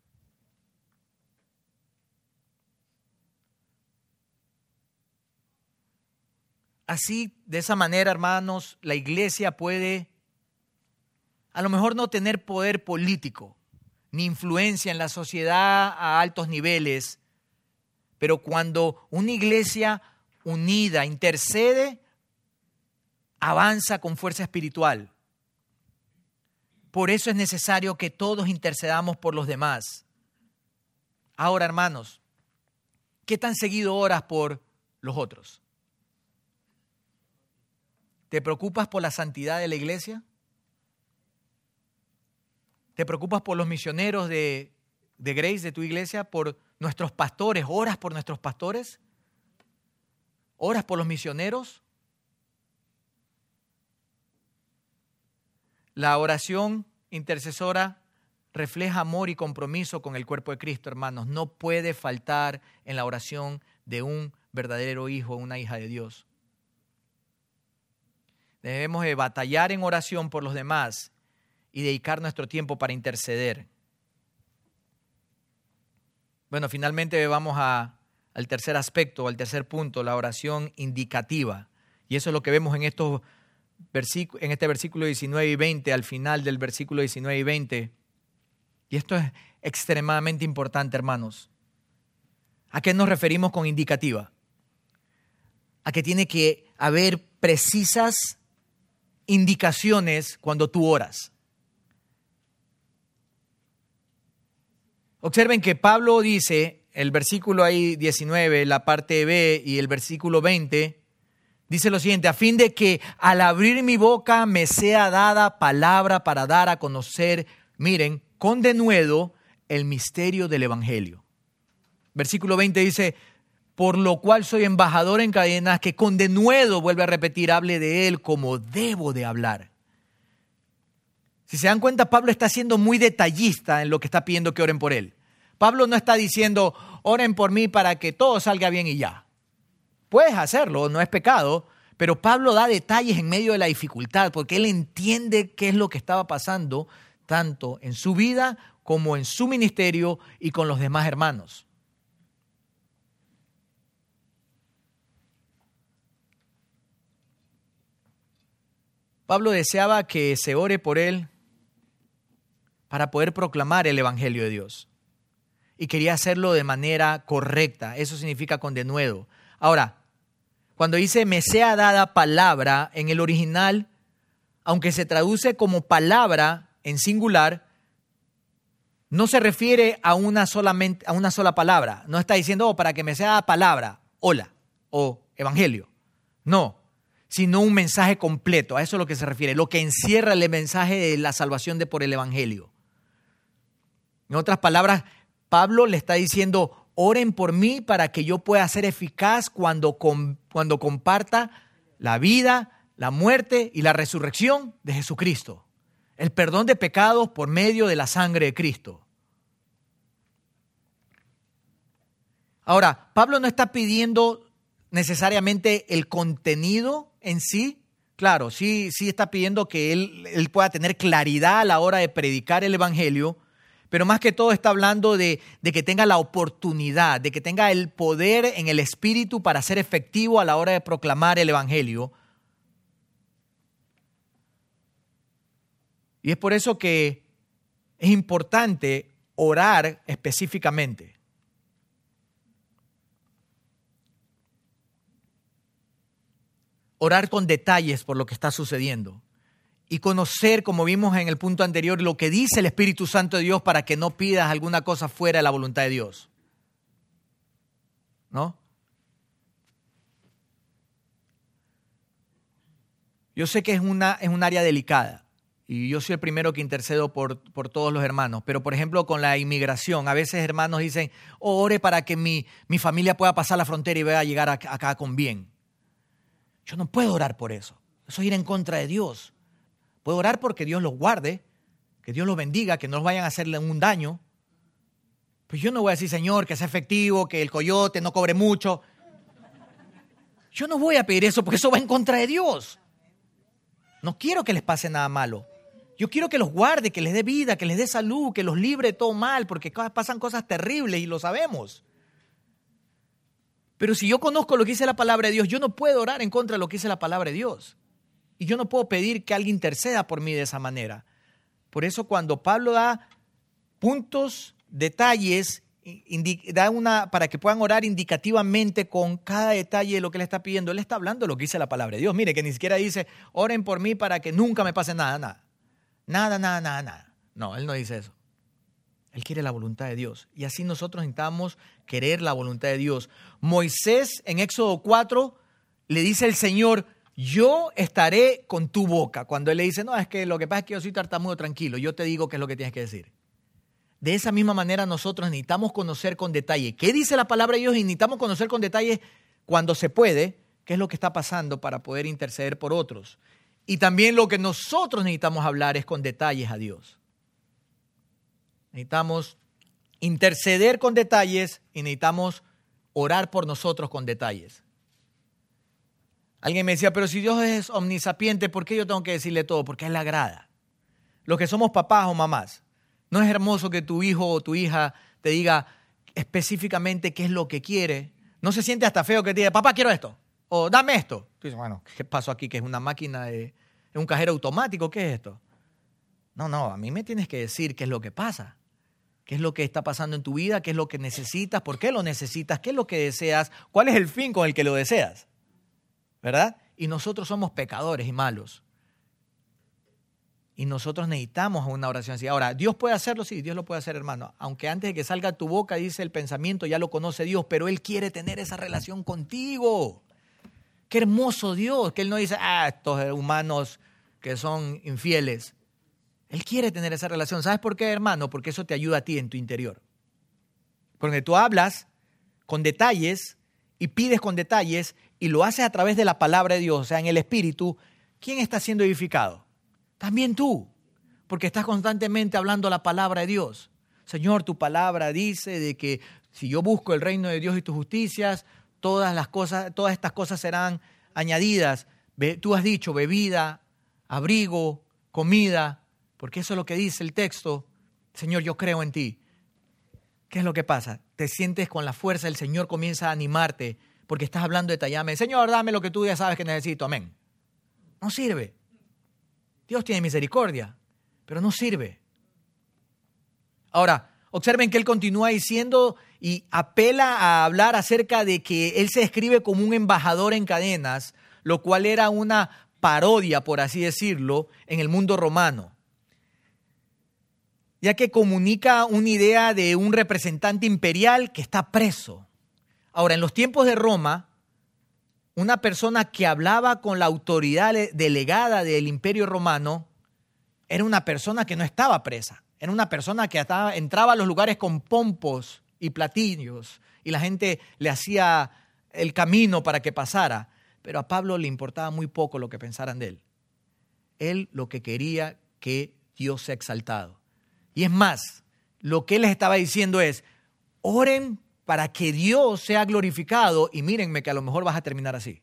Así, de esa manera, hermanos, la iglesia puede a lo mejor no tener poder político, ni influencia en la sociedad a altos niveles, pero cuando una iglesia unida intercede, avanza con fuerza espiritual. Por eso es necesario que todos intercedamos por los demás. Ahora, hermanos, ¿qué tan seguido oras por los otros? ¿Te preocupas por la santidad de la iglesia? ¿Te preocupas por los misioneros de Grace, de tu iglesia? ¿Por nuestros pastores? ¿Oras por nuestros pastores? ¿Oras por los misioneros? La oración intercesora refleja amor y compromiso con el cuerpo de Cristo, hermanos. No puede faltar en la oración de un verdadero hijo o una hija de Dios. Debemos de batallar en oración por los demás y dedicar nuestro tiempo para interceder. Bueno, finalmente vamos al tercer aspecto, al tercer punto, la oración indicativa. Y eso es lo que vemos en este versículo 19 y 20, al final del versículo 19 y 20. Y esto es extremadamente importante, hermanos. ¿A qué nos referimos con indicativa? A que tiene que haber precisas indicaciones cuando tú oras. Observen que Pablo dice, el versículo ahí 19, la parte B, y el versículo 20, dice lo siguiente: a fin de que al abrir mi boca me sea dada palabra para dar a conocer, miren, con denuedo el misterio del evangelio. Versículo 20 dice, por lo cual soy embajador en cadenas, que con denuedo, vuelve a repetir, hable de él como debo de hablar. Si se dan cuenta, Pablo está siendo muy detallista en lo que está pidiendo que oren por él. Pablo no está diciendo, oren por mí para que todo salga bien y ya. Puedes hacerlo, no es pecado, pero Pablo da detalles en medio de la dificultad porque él entiende qué es lo que estaba pasando tanto en su vida como en su ministerio y con los demás hermanos. Pablo deseaba que se ore por él para poder proclamar el evangelio de Dios. Y quería hacerlo de manera correcta. Eso significa con denuedo. Ahora, cuando dice me sea dada palabra en el original, aunque se traduce como palabra en singular, no se refiere a una sola palabra. No está diciendo para que me sea dada palabra, hola, o evangelio. No, sino un mensaje completo. A eso es lo que se refiere, lo que encierra el mensaje de la salvación por el evangelio. En otras palabras, Pablo le está diciendo, oren por mí para que yo pueda ser eficaz cuando comparta la vida, la muerte y la resurrección de Jesucristo. El perdón de pecados por medio de la sangre de Cristo. Ahora, Pablo no está pidiendo necesariamente el contenido en sí. Claro, sí está pidiendo que él pueda tener claridad a la hora de predicar el evangelio, pero más que todo está hablando de que tenga la oportunidad, de que tenga el poder en el espíritu para ser efectivo a la hora de proclamar el evangelio. Y es por eso que es importante orar específicamente. Orar con detalles por lo que está sucediendo. Y conocer, como vimos en el punto anterior, lo que dice el Espíritu Santo de Dios para que no pidas alguna cosa fuera de la voluntad de Dios. ¿No? Yo sé que es un área delicada y yo soy el primero que intercedo por todos los hermanos, pero por ejemplo con la inmigración, a veces hermanos dicen, ore para que mi familia pueda pasar la frontera y vaya a llegar acá con bien. Yo no puedo orar por eso, eso es ir en contra de Dios. Puedo orar porque Dios los guarde, que Dios los bendiga, que no los vayan a hacerle un daño. Pues yo no voy a decir, Señor, que sea efectivo, que el coyote no cobre mucho. Yo no voy a pedir eso porque eso va en contra de Dios. No quiero que les pase nada malo. Yo quiero que los guarde, que les dé vida, que les dé salud, que los libre de todo mal, porque pasan cosas terribles y lo sabemos. Pero si yo conozco lo que dice la palabra de Dios, yo no puedo orar en contra de lo que dice la palabra de Dios. Y yo no puedo pedir que alguien interceda por mí de esa manera. Por eso cuando Pablo da puntos, detalles, para que puedan orar indicativamente con cada detalle de lo que le está pidiendo, él está hablando de lo que dice la palabra de Dios. Mire, que ni siquiera dice, oren por mí para que nunca me pase nada. Nada. No, él no dice eso. Él quiere la voluntad de Dios. Y así nosotros necesitamos querer la voluntad de Dios. Moisés en Éxodo 4 le dice al Señor, yo estaré con tu boca. Cuando él le dice, no, es que lo que pasa es que yo soy tartamudo, tranquilo, yo te digo qué es lo que tienes que decir. De esa misma manera nosotros necesitamos conocer con detalle qué dice la palabra de Dios y necesitamos conocer con detalle cuando se puede qué es lo que está pasando para poder interceder por otros. Y también lo que nosotros necesitamos hablar es con detalles a Dios. Necesitamos interceder con detalles y necesitamos orar por nosotros con detalles. Alguien me decía, pero si Dios es omnisapiente, ¿por qué yo tengo que decirle todo? Porque a Él le agrada. Los que somos papás o mamás, ¿no es hermoso que tu hijo o tu hija te diga específicamente qué es lo que quiere? ¿No se siente hasta feo que te diga, papá, quiero esto? O dame esto. Tú dices, bueno, ¿qué pasó aquí? ¿Que es una máquina es un cajero automático? ¿Qué es esto? No, a mí me tienes que decir qué es lo que pasa. ¿Qué es lo que está pasando en tu vida? ¿Qué es lo que necesitas? ¿Por qué lo necesitas? ¿Qué es lo que deseas? ¿Cuál es el fin con el que lo deseas? ¿Verdad? Y nosotros somos pecadores y malos. Y nosotros necesitamos una oración así. Ahora, ¿Dios puede hacerlo? Sí, Dios lo puede hacer, hermano. Aunque antes de que salga a tu boca, dice el pensamiento, ya lo conoce Dios, pero Él quiere tener esa relación contigo. Qué hermoso Dios, que Él no dice, estos humanos que son infieles. Él quiere tener esa relación. ¿Sabes por qué, hermano? Porque eso te ayuda a ti en tu interior. Porque tú hablas con detalles y pides con detalles y lo haces a través de la palabra de Dios, o sea, en el Espíritu. ¿Quién está siendo edificado? También tú, porque estás constantemente hablando la palabra de Dios. Señor, tu palabra dice de que si yo busco el reino de Dios y tus justicias, todas estas cosas serán añadidas. Tú has dicho bebida, abrigo, comida, porque eso es lo que dice el texto. Señor, yo creo en ti. ¿Qué es lo que pasa? Te sientes con la fuerza, el Señor comienza a animarte porque estás hablando detalladamente. Señor, dame lo que tú ya sabes que necesito. Amén. No sirve. Dios tiene misericordia, pero no sirve. Ahora, observen que él continúa diciendo y apela a hablar acerca de que él se describe como un embajador en cadenas, lo cual era una parodia, por así decirlo, en el mundo romano, ya que comunica una idea de un representante imperial que está preso. Ahora, en los tiempos de Roma, una persona que hablaba con la autoridad delegada del Imperio Romano era una persona que no estaba presa. Era una persona que entraba a los lugares con pompos y platillos y la gente le hacía el camino para que pasara. Pero a Pablo le importaba muy poco lo que pensaran de él. Él lo que quería que Dios sea exaltado. Y es más, lo que él les estaba diciendo es, oren para que Dios sea glorificado y mírenme que a lo mejor vas a terminar así.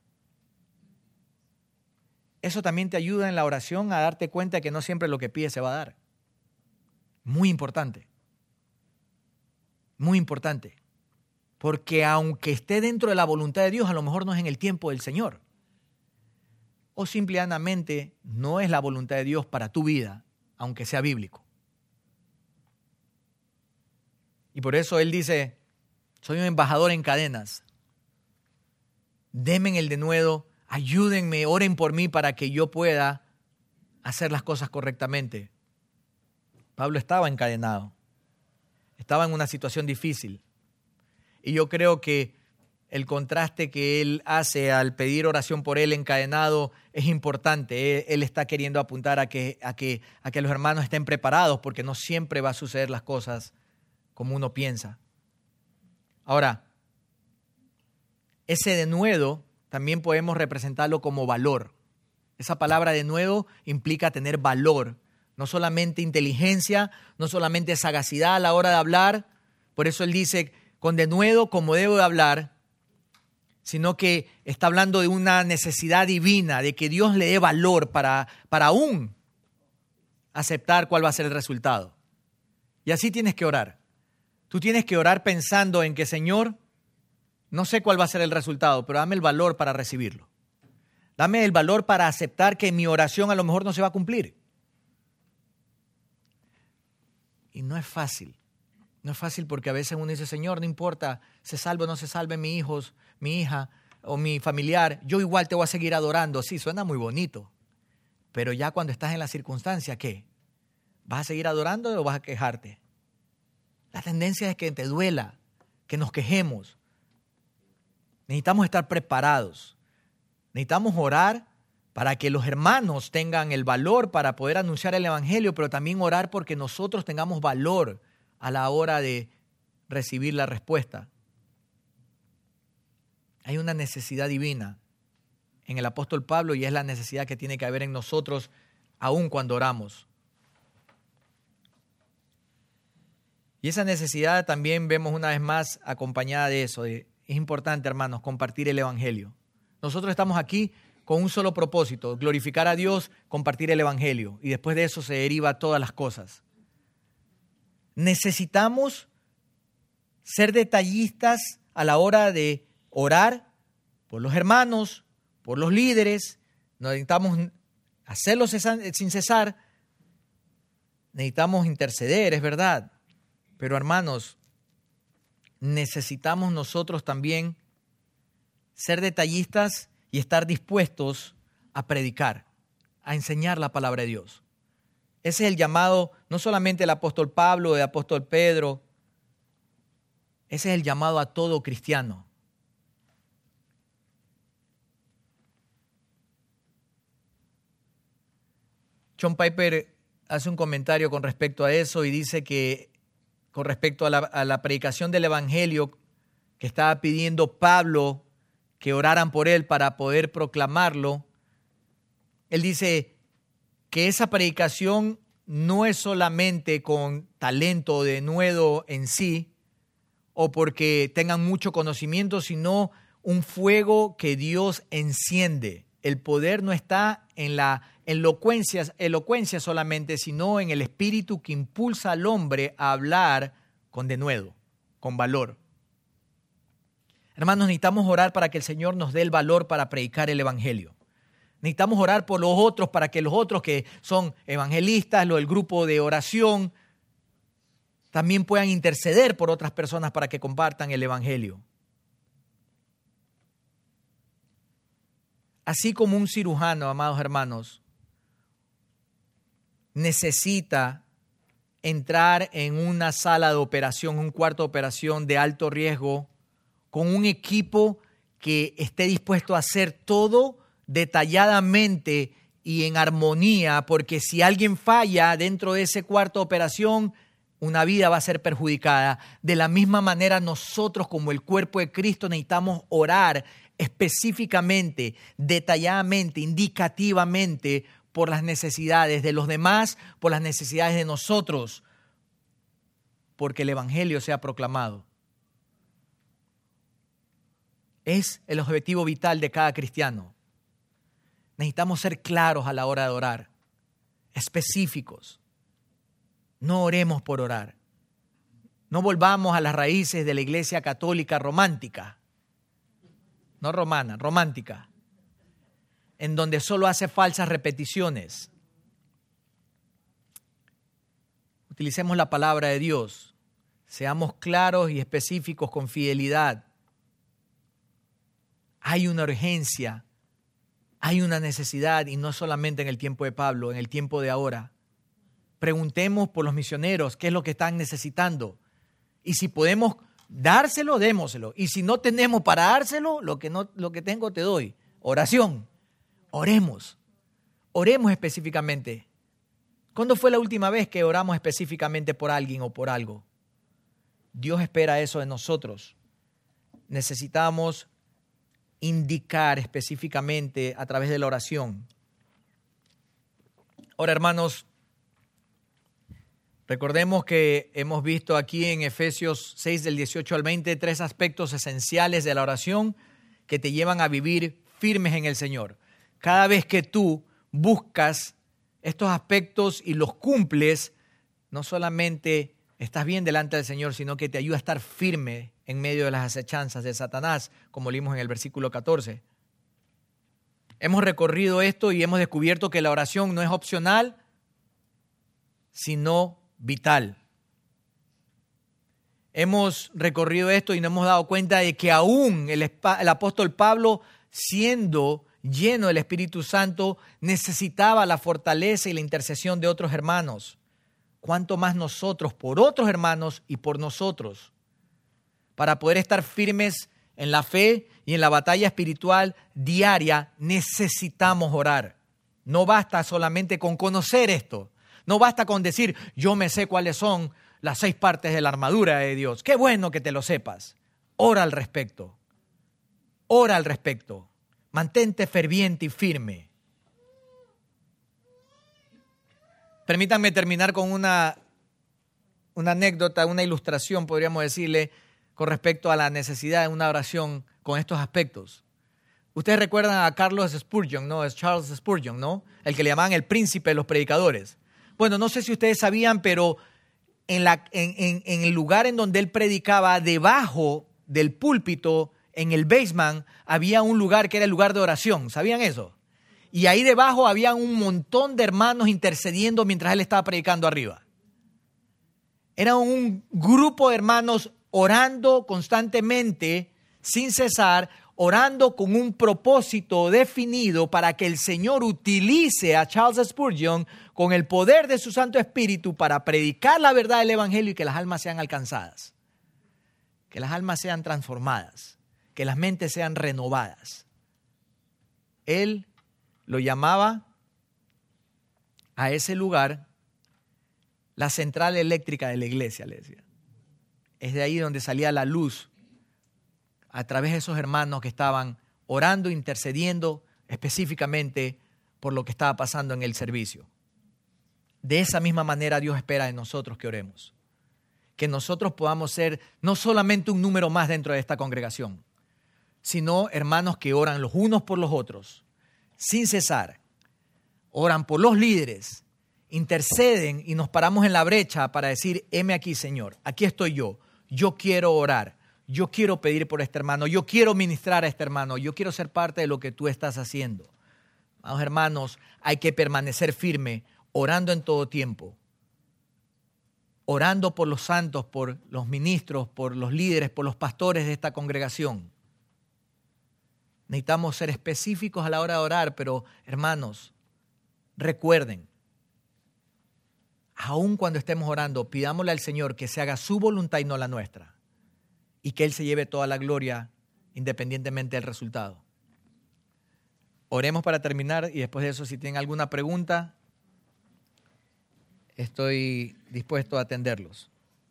Eso también te ayuda en la oración a darte cuenta que no siempre lo que pides se va a dar. Muy importante. Muy importante. Porque aunque esté dentro de la voluntad de Dios, a lo mejor no es en el tiempo del Señor. O simplemente no es la voluntad de Dios para tu vida, aunque sea bíblico. Y por eso él dice, soy un embajador en cadenas. Denme el denuedo, ayúdenme, oren por mí para que yo pueda hacer las cosas correctamente. Pablo estaba encadenado, estaba en una situación difícil. Y yo creo que el contraste que él hace al pedir oración por él encadenado es importante. Él está queriendo apuntar a que los hermanos estén preparados porque no siempre va a suceder las cosas como uno piensa. Ahora, ese denuedo también podemos representarlo como valor. Esa palabra denuedo implica tener valor, no solamente inteligencia, no solamente sagacidad a la hora de hablar. Por eso él dice, con denuedo como debo de hablar, sino que está hablando de una necesidad divina, de que Dios le dé valor para aún aceptar cuál va a ser el resultado. Y así tienes que orar. Tú tienes que orar pensando en que, Señor, no sé cuál va a ser el resultado, pero dame el valor para recibirlo. Dame el valor para aceptar que mi oración a lo mejor no se va a cumplir. Y no es fácil. No es fácil porque a veces uno dice, Señor, no importa, se salve o no se salve mi hijo, mi hija o mi familiar, yo igual te voy a seguir adorando. Sí, suena muy bonito, pero ya cuando estás en la circunstancia, ¿qué? ¿Vas a seguir adorando o vas a quejarte? La tendencia es que te duela, que nos quejemos. Necesitamos estar preparados. Necesitamos orar para que los hermanos tengan el valor para poder anunciar el evangelio, pero también orar porque nosotros tengamos valor a la hora de recibir la respuesta. Hay una necesidad divina en el apóstol Pablo y es la necesidad que tiene que haber en nosotros aun cuando oramos. Y esa necesidad también vemos una vez más acompañada de eso. Es importante, hermanos, compartir el evangelio. Nosotros estamos aquí con un solo propósito, glorificar a Dios, compartir el evangelio. Y después de eso se deriva todas las cosas. Necesitamos ser detallistas a la hora de orar por los hermanos, por los líderes. Necesitamos hacerlo sin cesar. Necesitamos interceder, es verdad. Pero hermanos, necesitamos nosotros también ser detallistas y estar dispuestos a predicar, a enseñar la palabra de Dios. Ese es el llamado, no solamente del apóstol Pablo, del apóstol Pedro, ese es el llamado a todo cristiano. John Piper hace un comentario con respecto a eso y dice que con respecto a la predicación del evangelio que estaba pidiendo Pablo que oraran por él para poder proclamarlo, él dice que esa predicación no es solamente con talento o denuedo en sí, o porque tengan mucho conocimiento, sino un fuego que Dios enciende. El poder no está en la elocuencia solamente, sino en el espíritu que impulsa al hombre a hablar con denuedo, con valor. Hermanos, necesitamos orar para que el Señor nos dé el valor para predicar el evangelio. Necesitamos orar por los otros para que los otros que son evangelistas, el grupo de oración, también puedan interceder por otras personas para que compartan el evangelio. Así como un cirujano, amados hermanos, necesita entrar en una sala de operación, un cuarto de operación de alto riesgo, con un equipo que esté dispuesto a hacer todo detalladamente y en armonía, porque si alguien falla dentro de ese cuarto de operación, una vida va a ser perjudicada. De la misma manera, nosotros como el cuerpo de Cristo necesitamos orar específicamente, detalladamente, indicativamente por las necesidades de los demás, por las necesidades de nosotros, porque el evangelio sea proclamado. Es el objetivo vital de cada cristiano. Necesitamos ser claros a la hora de orar, específicos. No oremos por orar. No volvamos a las raíces de la iglesia católica romántica, no romana, romántica, en donde solo hace falsas repeticiones. Utilicemos la palabra de Dios. Seamos claros y específicos con fidelidad. Hay una urgencia, hay una necesidad, y no solamente en el tiempo de Pablo, en el tiempo de ahora. Preguntemos por los misioneros qué es lo que están necesitando. Y si podemos dárselo, démoselo. Y si no tenemos para dárselo, lo que tengo te doy. Oración. Oremos. Oremos específicamente. ¿Cuándo fue la última vez que oramos específicamente por alguien o por algo? Dios espera eso de nosotros. Necesitamos indicar específicamente a través de la oración. Ahora, hermanos, recordemos que hemos visto aquí en Efesios 6 del 18 al 20 tres aspectos esenciales de la oración que te llevan a vivir firmes en el Señor. Cada vez que tú buscas estos aspectos y los cumples, no solamente estás bien delante del Señor, sino que te ayuda a estar firme en medio de las acechanzas de Satanás, como leímos en el versículo 14. Hemos recorrido esto y hemos descubierto que la oración no es opcional, sino vital. Hemos recorrido esto y nos hemos dado cuenta de que aún el apóstol Pablo, siendo lleno del Espíritu Santo, necesitaba la fortaleza y la intercesión de otros hermanos. ¿Cuánto más nosotros por otros hermanos y por nosotros? Para poder estar firmes en la fe y en la batalla espiritual diaria, necesitamos orar. No basta solamente con conocer esto. No basta con decir, yo me sé cuáles son las 6 partes de la armadura de Dios. Qué bueno que te lo sepas. Ora al respecto. Ora al respecto. Mantente ferviente y firme. Permítanme terminar con una anécdota, una ilustración, podríamos decirle, con respecto a la necesidad de una oración con estos aspectos. Ustedes recuerdan a Carlos Spurgeon, ¿no? Es Charles Spurgeon, ¿no? El que le llamaban el príncipe de los predicadores. Bueno, no sé si ustedes sabían, pero en el lugar en donde él predicaba, debajo del púlpito, en el basement, había un lugar que era el lugar de oración. ¿Sabían eso? Y ahí debajo había un montón de hermanos intercediendo mientras él estaba predicando arriba. Era un grupo de hermanos orando constantemente, sin cesar, orando con un propósito definido para que el Señor utilice a Charles Spurgeon con el poder de su Santo Espíritu para predicar la verdad del Evangelio y que las almas sean alcanzadas, que las almas sean transformadas, que las mentes sean renovadas. Él lo llamaba a ese lugar la central eléctrica de la iglesia, le decía. Es de ahí donde salía la luz a través de esos hermanos que estaban orando, intercediendo específicamente por lo que estaba pasando en el servicio. De esa misma manera Dios espera de nosotros que oremos. Que nosotros podamos ser no solamente un número más dentro de esta congregación, sino hermanos que oran los unos por los otros, sin cesar. Oran por los líderes, interceden y nos paramos en la brecha para decir, heme aquí, Señor, aquí estoy yo quiero orar, yo quiero pedir por este hermano, yo quiero ministrar a este hermano, yo quiero ser parte de lo que tú estás haciendo. Amados hermanos, hay que permanecer firme, orando en todo tiempo, orando por los santos, por los ministros, por los líderes, por los pastores de esta congregación. Necesitamos ser específicos a la hora de orar, pero hermanos, recuerden, aun cuando estemos orando, pidámosle al Señor que se haga su voluntad y no la nuestra, y que Él se lleve toda la gloria independientemente del resultado. Oremos para terminar y después de eso, si tienen alguna pregunta, estoy dispuesto a atenderlos.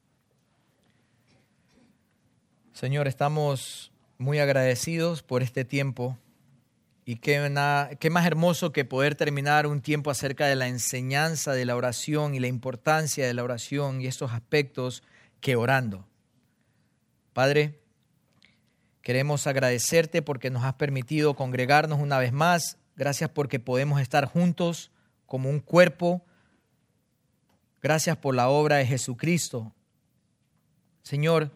Señor, estamos muy agradecidos por este tiempo y qué más hermoso que poder terminar un tiempo acerca de la enseñanza de la oración y la importancia de la oración y estos aspectos que orando. Padre, queremos agradecerte porque nos has permitido congregarnos una vez más. Gracias porque podemos estar juntos como un cuerpo. Gracias por la obra de Jesucristo. Señor,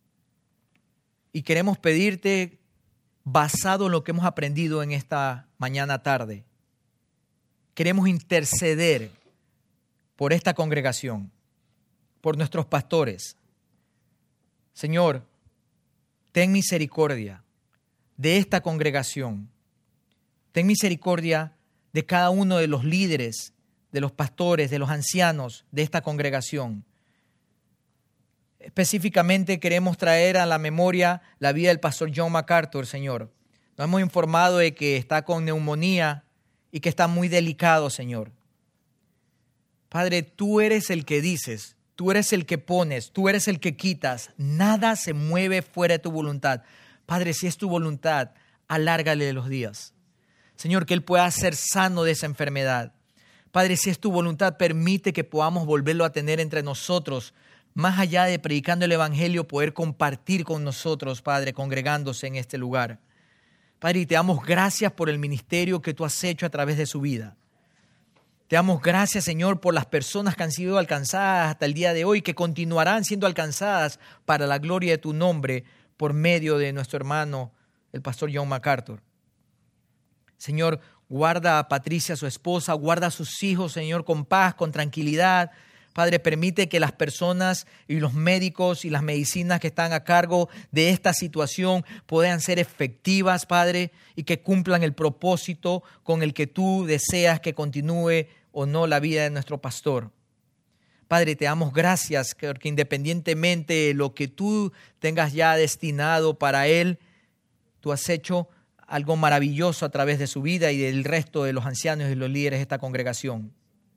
y queremos pedirte, basado en lo que hemos aprendido en esta mañana tarde, queremos interceder por esta congregación, por nuestros pastores. Señor, ten misericordia de esta congregación. Ten misericordia de cada uno de los líderes, de los pastores, de los ancianos de esta congregación. Específicamente queremos traer a la memoria la vida del pastor John MacArthur, Señor. Nos hemos informado de que está con neumonía y que está muy delicado, Señor. Padre, tú eres el que dices, tú eres el que pones, tú eres el que quitas. Nada se mueve fuera de tu voluntad. Padre, si es tu voluntad, alárgale los días. Señor, que Él pueda ser sano de esa enfermedad. Padre, si es tu voluntad, permite que podamos volverlo a tener entre nosotros. Más allá de predicando el Evangelio, poder compartir con nosotros, Padre, congregándose en este lugar. Padre, y te damos gracias por el ministerio que tú has hecho a través de su vida. Te damos gracias, Señor, por las personas que han sido alcanzadas hasta el día de hoy, que continuarán siendo alcanzadas para la gloria de tu nombre por medio de nuestro hermano, el pastor John MacArthur. Señor, guarda a Patricia, su esposa, guarda a sus hijos, Señor, con paz, con tranquilidad. Padre, permite que las personas y los médicos y las medicinas que están a cargo de esta situación puedan ser efectivas, Padre, y que cumplan el propósito con el que tú deseas que continúe o no la vida de nuestro pastor. Padre, te damos gracias porque independientemente de lo que tú tengas ya destinado para él, tú has hecho algo maravilloso a través de su vida y del resto de los ancianos y los líderes de esta congregación.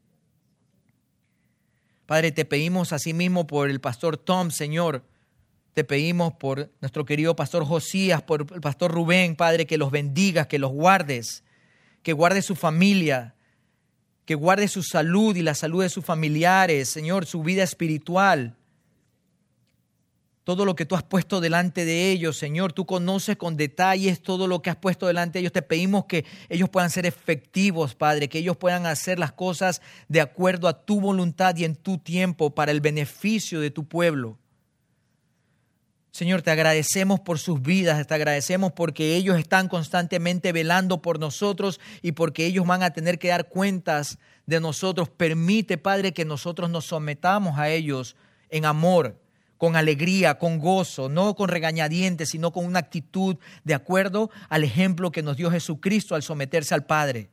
Padre, te pedimos asimismo por el pastor Tom, Señor. Te pedimos por nuestro querido pastor Josías, por el pastor Rubén, Padre, que los bendigas, que los guardes, que guardes su familia, que guardes su salud y la salud de sus familiares, Señor, su vida espiritual. Todo lo que tú has puesto delante de ellos, Señor, tú conoces con detalles todo lo que has puesto delante de ellos. Te pedimos que ellos puedan ser efectivos, Padre, que ellos puedan hacer las cosas de acuerdo a tu voluntad y en tu tiempo para el beneficio de tu pueblo. Señor, te agradecemos por sus vidas, te agradecemos porque ellos están constantemente velando por nosotros y porque ellos van a tener que dar cuentas de nosotros. Permite, Padre, que nosotros nos sometamos a ellos en amor, con alegría, con gozo, no con regañadientes, sino con una actitud de acuerdo al ejemplo que nos dio Jesucristo al someterse al Padre.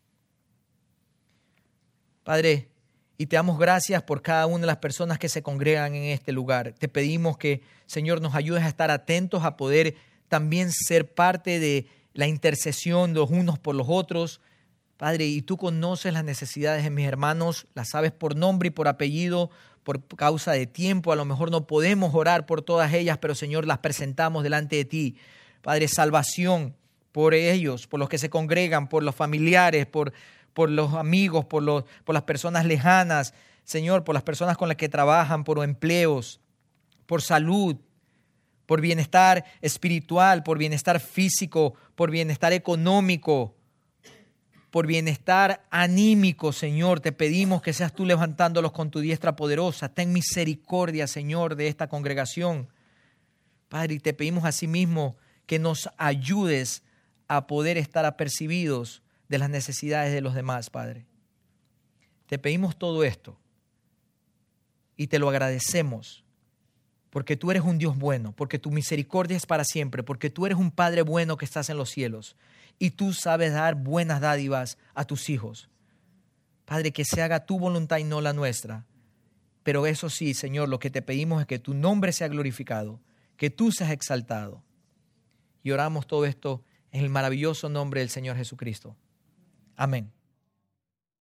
Padre, y te damos gracias por cada una de las personas que se congregan en este lugar. Te pedimos que, Señor, nos ayudes a estar atentos, a poder también ser parte de la intercesión los unos por los otros, Padre, y tú conoces las necesidades de mis hermanos, las sabes por nombre y por apellido, por causa de tiempo. A lo mejor no podemos orar por todas ellas, pero Señor, las presentamos delante de ti. Padre, salvación por ellos, por los que se congregan, por los familiares, por los amigos, por las personas lejanas, Señor, por las personas con las que trabajan, por empleos, por salud, por bienestar espiritual, por bienestar físico, por bienestar económico, por bienestar anímico, Señor. Te pedimos que seas tú levantándolos con tu diestra poderosa. Ten misericordia, Señor, de esta congregación. Padre, y te pedimos asimismo que nos ayudes a poder estar apercibidos de las necesidades de los demás, Padre. Te pedimos todo esto y te lo agradecemos porque tú eres un Dios bueno, porque tu misericordia es para siempre, porque tú eres un Padre bueno que estás en los cielos y tú sabes dar buenas dádivas a tus hijos. Padre, que se haga tu voluntad y no la nuestra. Pero eso sí, Señor, lo que te pedimos es que tu nombre sea glorificado, que tú seas exaltado. Y oramos todo esto en el maravilloso nombre del Señor Jesucristo. Amén.